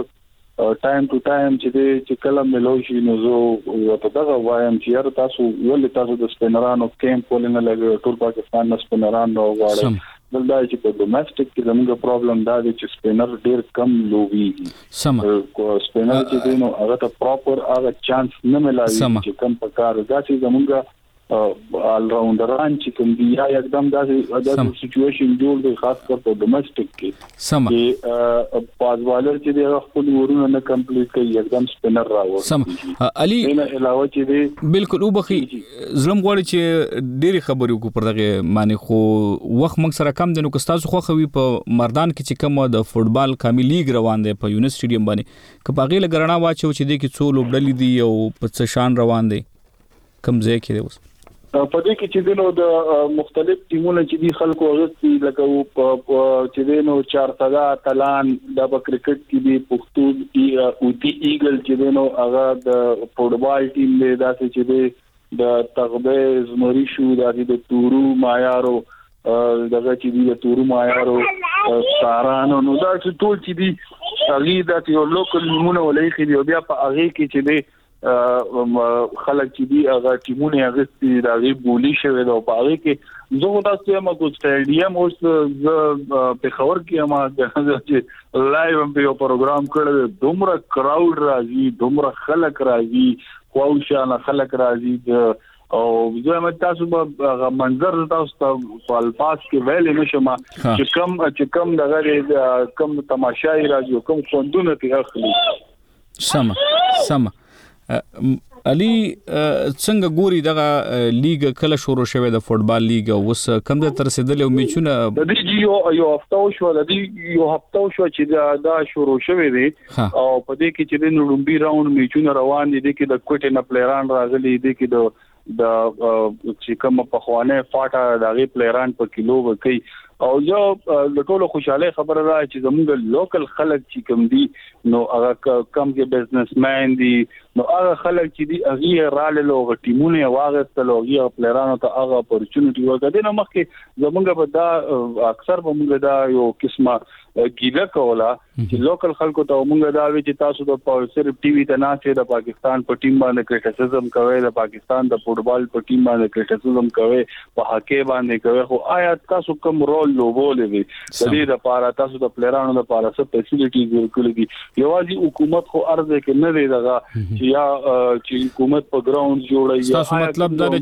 [SPEAKER 8] ټایم ټو ټایم چې کله ملوشي نو زه په دغه وایم چې تاسو ولې تاسو د سپینرانو کیمپ ولنه لګي ټول پاکستان نه سپینران نو غواړي بلدا چې په ډومېسټک کې زموږ پرابلم دا دی چې سپینر ډیر کم لوبيږي سپینر چې دی نو هغه ته پراپر هغه چانس نه ملایي چې کم پکار دا چې زموږ آل راوندران چې کوم دی یا एकदम دا سچويشن جوړ دی خاص کر په ډومېسټک کې چې پازوالر چې دی خپل ورونه نه کمپلیټ کوي एकदम سپینر راوړي
[SPEAKER 1] علي
[SPEAKER 8] علاوه چې دی
[SPEAKER 1] بالکل وبخي زلم غواړي چې ډېری خبرې کو پر دغه معنی خو وخت موږ سره کم دنو کستاسو خو خوي په مردان کې چې کوم د فوتبال کامل لیګ روان دی په یونس سټیډیم باندې کپاغه لګرنا واچو چې دی کې څو لوبډلې دي او په څه شان روان دي کم ځای کې دی اوس
[SPEAKER 8] په دې کې چې دینو د مختلف ټیمونو چې دی خلکو غوښتي لکه چې دینو چارتدا تلان د کرکټ کې دی پښتون او تی ایګل چې دینو هغه د فوتبال ټیم دی داسې چې دی د تغبیز مریشو د تورو مایارو دغه چې دی د تورو مایارو سارانو نو دا ټول چې دی هغه د یو لوکل نمونه ولې خې دی بیا په هغه کې چې دی خلک چې دی هغه ټیمونه هغه د هغه بولی شوی دا په هغه کې زه تاسو یم کو سټیډیم اوس په خبر کې ما چې لایو په یو پروګرام کړل دومره کراود راځي دومره خلک راځي خوشاله خلک راځي او زه مې تاسو په منظر تاسو په الفاظ کې ویل نشم چې کم دغه کم تماشای راځي کم خوندونه کې اخلي
[SPEAKER 1] سم علي څنګه ګوري دغه لیګ کله شروع شوه د فوتبال لیګ اوس کم د تر رسیدل او میچونه
[SPEAKER 8] د دې یو هفته شو چې دا شروع شوه دی او په دې کې چې د لومبي راوند میچونه روان دي کې د کوټه نه پلیران راغلي دي کې د چې کوم په خوانه فاټه دغه پلیران په کیلو وکي او یو د ټولو خوشاله خبره ده چې زموږ لوکل خلک چې کوم دي نو هغه کم کې بزنسمن دي نو هغه خلک چې دي هغه رالو ټیمونه واغستل او هغه پلیرانو ته هغه اپورچونټي ورکړي نو مخکې زموږ په دا اکثر به موږ دا یو قسمه ګیله کوله چې لوکل خلکو ته موږ دا وی چې تاسو د صرف ټي وي ته نه چې د پاکستان په ټیم باندې کریټیسزم کوي د پاکستان د فوتبال په ټیم باندې کریټیسزم کوي په هکې باندې کوي خو آیا تاسو کوم رول لوبولې دي د دې لپاره تاسو د پلیرانو لپاره څه فیسیلیټیز ورکړي دي یوازې حکومت خو ارزه کې نه دی دغه چې یا چې حکومت په ګراوند جوړي
[SPEAKER 1] تاسو مطلب دا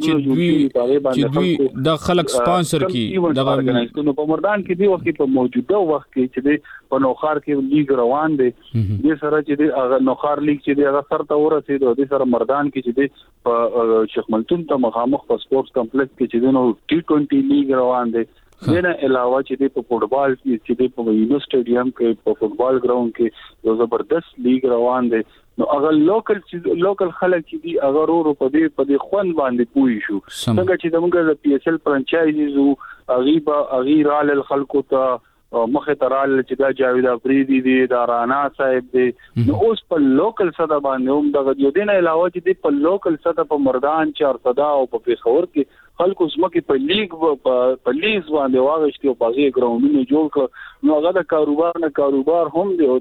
[SPEAKER 1] چې دوی د خلک سپانسر کی دغه
[SPEAKER 8] نو په مردان کې دی وخت په موجوده وخت کې چې په نوخار کې لیګ روان دي د سره چې د هغه نوخار لیګ چې د هغه سر ته ورسېد د سره مردان کې چې د په شیخ ملتون ته مخامخ په سپورتس کمپلیکس کې چې د ټي 20 لیګ روان دي دنه علاوه چې د فوتبال کې چې د په یونس سټیډیم کې په فوتبال ګراوند کې یو زبردست لیګ روان دي نو هغه لوکل خلک چې دی هغه ورو په دې خوند باندې پوي شو څنګه چې دغه د پی اس ال فرانچایزز غیبه رال خلکو ته مخه ترال چې دا جاوید افریدي دی دا رانا صاحب دی نو اوس په لوکل سطح باندې هم دغه یو دین علاوه چې په لوکل سطح په مردان چارصدا او په پیښور کې خلکو سمکه په لیګ په لیز باندې واغشتي او په ګراوندونو جوړ کړ نو هغه د کاروبار هم دی او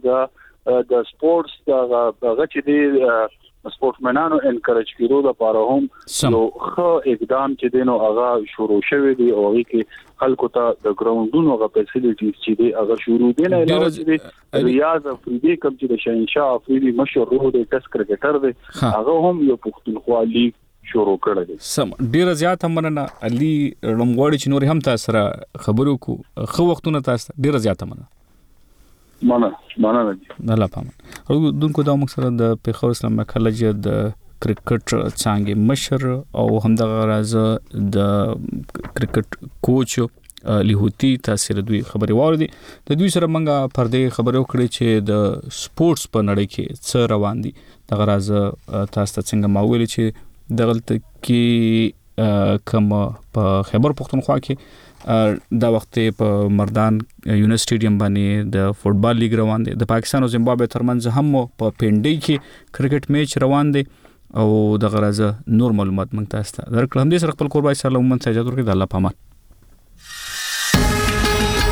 [SPEAKER 8] د سپورتس دغه چې دی سپورټمنانو انکریج کړو د لپاره هم یو ښه اقدام چې دینو هغه شروع شوی دی او هغه کې خلکو ته د ګراوندونو غو فیسیلیټیز چې دی هغه شروع دي نه علاوه ریاض افریدي کوم چې د شاهنشاه افریدي مشهور دی ټیسټ کرکټر دی هغه هم یو پښتونخوا لیګ شروع کړی دی
[SPEAKER 1] سم ډیر زیات مننه علي رمغوړي چې نور هم تاسو سره خبرو کو خو وختونه تاسو ډیر زیات مننه
[SPEAKER 8] مننه
[SPEAKER 1] الله پامان او دونکو دا موږ سره د پیښور اسلام کالج د کرکټ څنګه مشر او همدغه راز د کرکټ کوچ لیهوتی تاثیر دوی خبري واردي د دوی سره منګه پردې خبرو کړې چې د سپورتس په نړۍ کې څه روان دي د غراز تاسو څنګه ماویل چې دغلت کې کوم په خیبر پختونخوا کې دا وخت په مردان یونیورسيټي سټیډیم باندې د فوتبال لیګ روان دي د پاکستان او زیمبابوې ترمنځ هم په پینډي کې کرکټ میچ روان دي او د غراز نور معلومات موږ تاسو ته درکړم. دې سره خپل قربای سره لومن سجادور کې د الله پامان.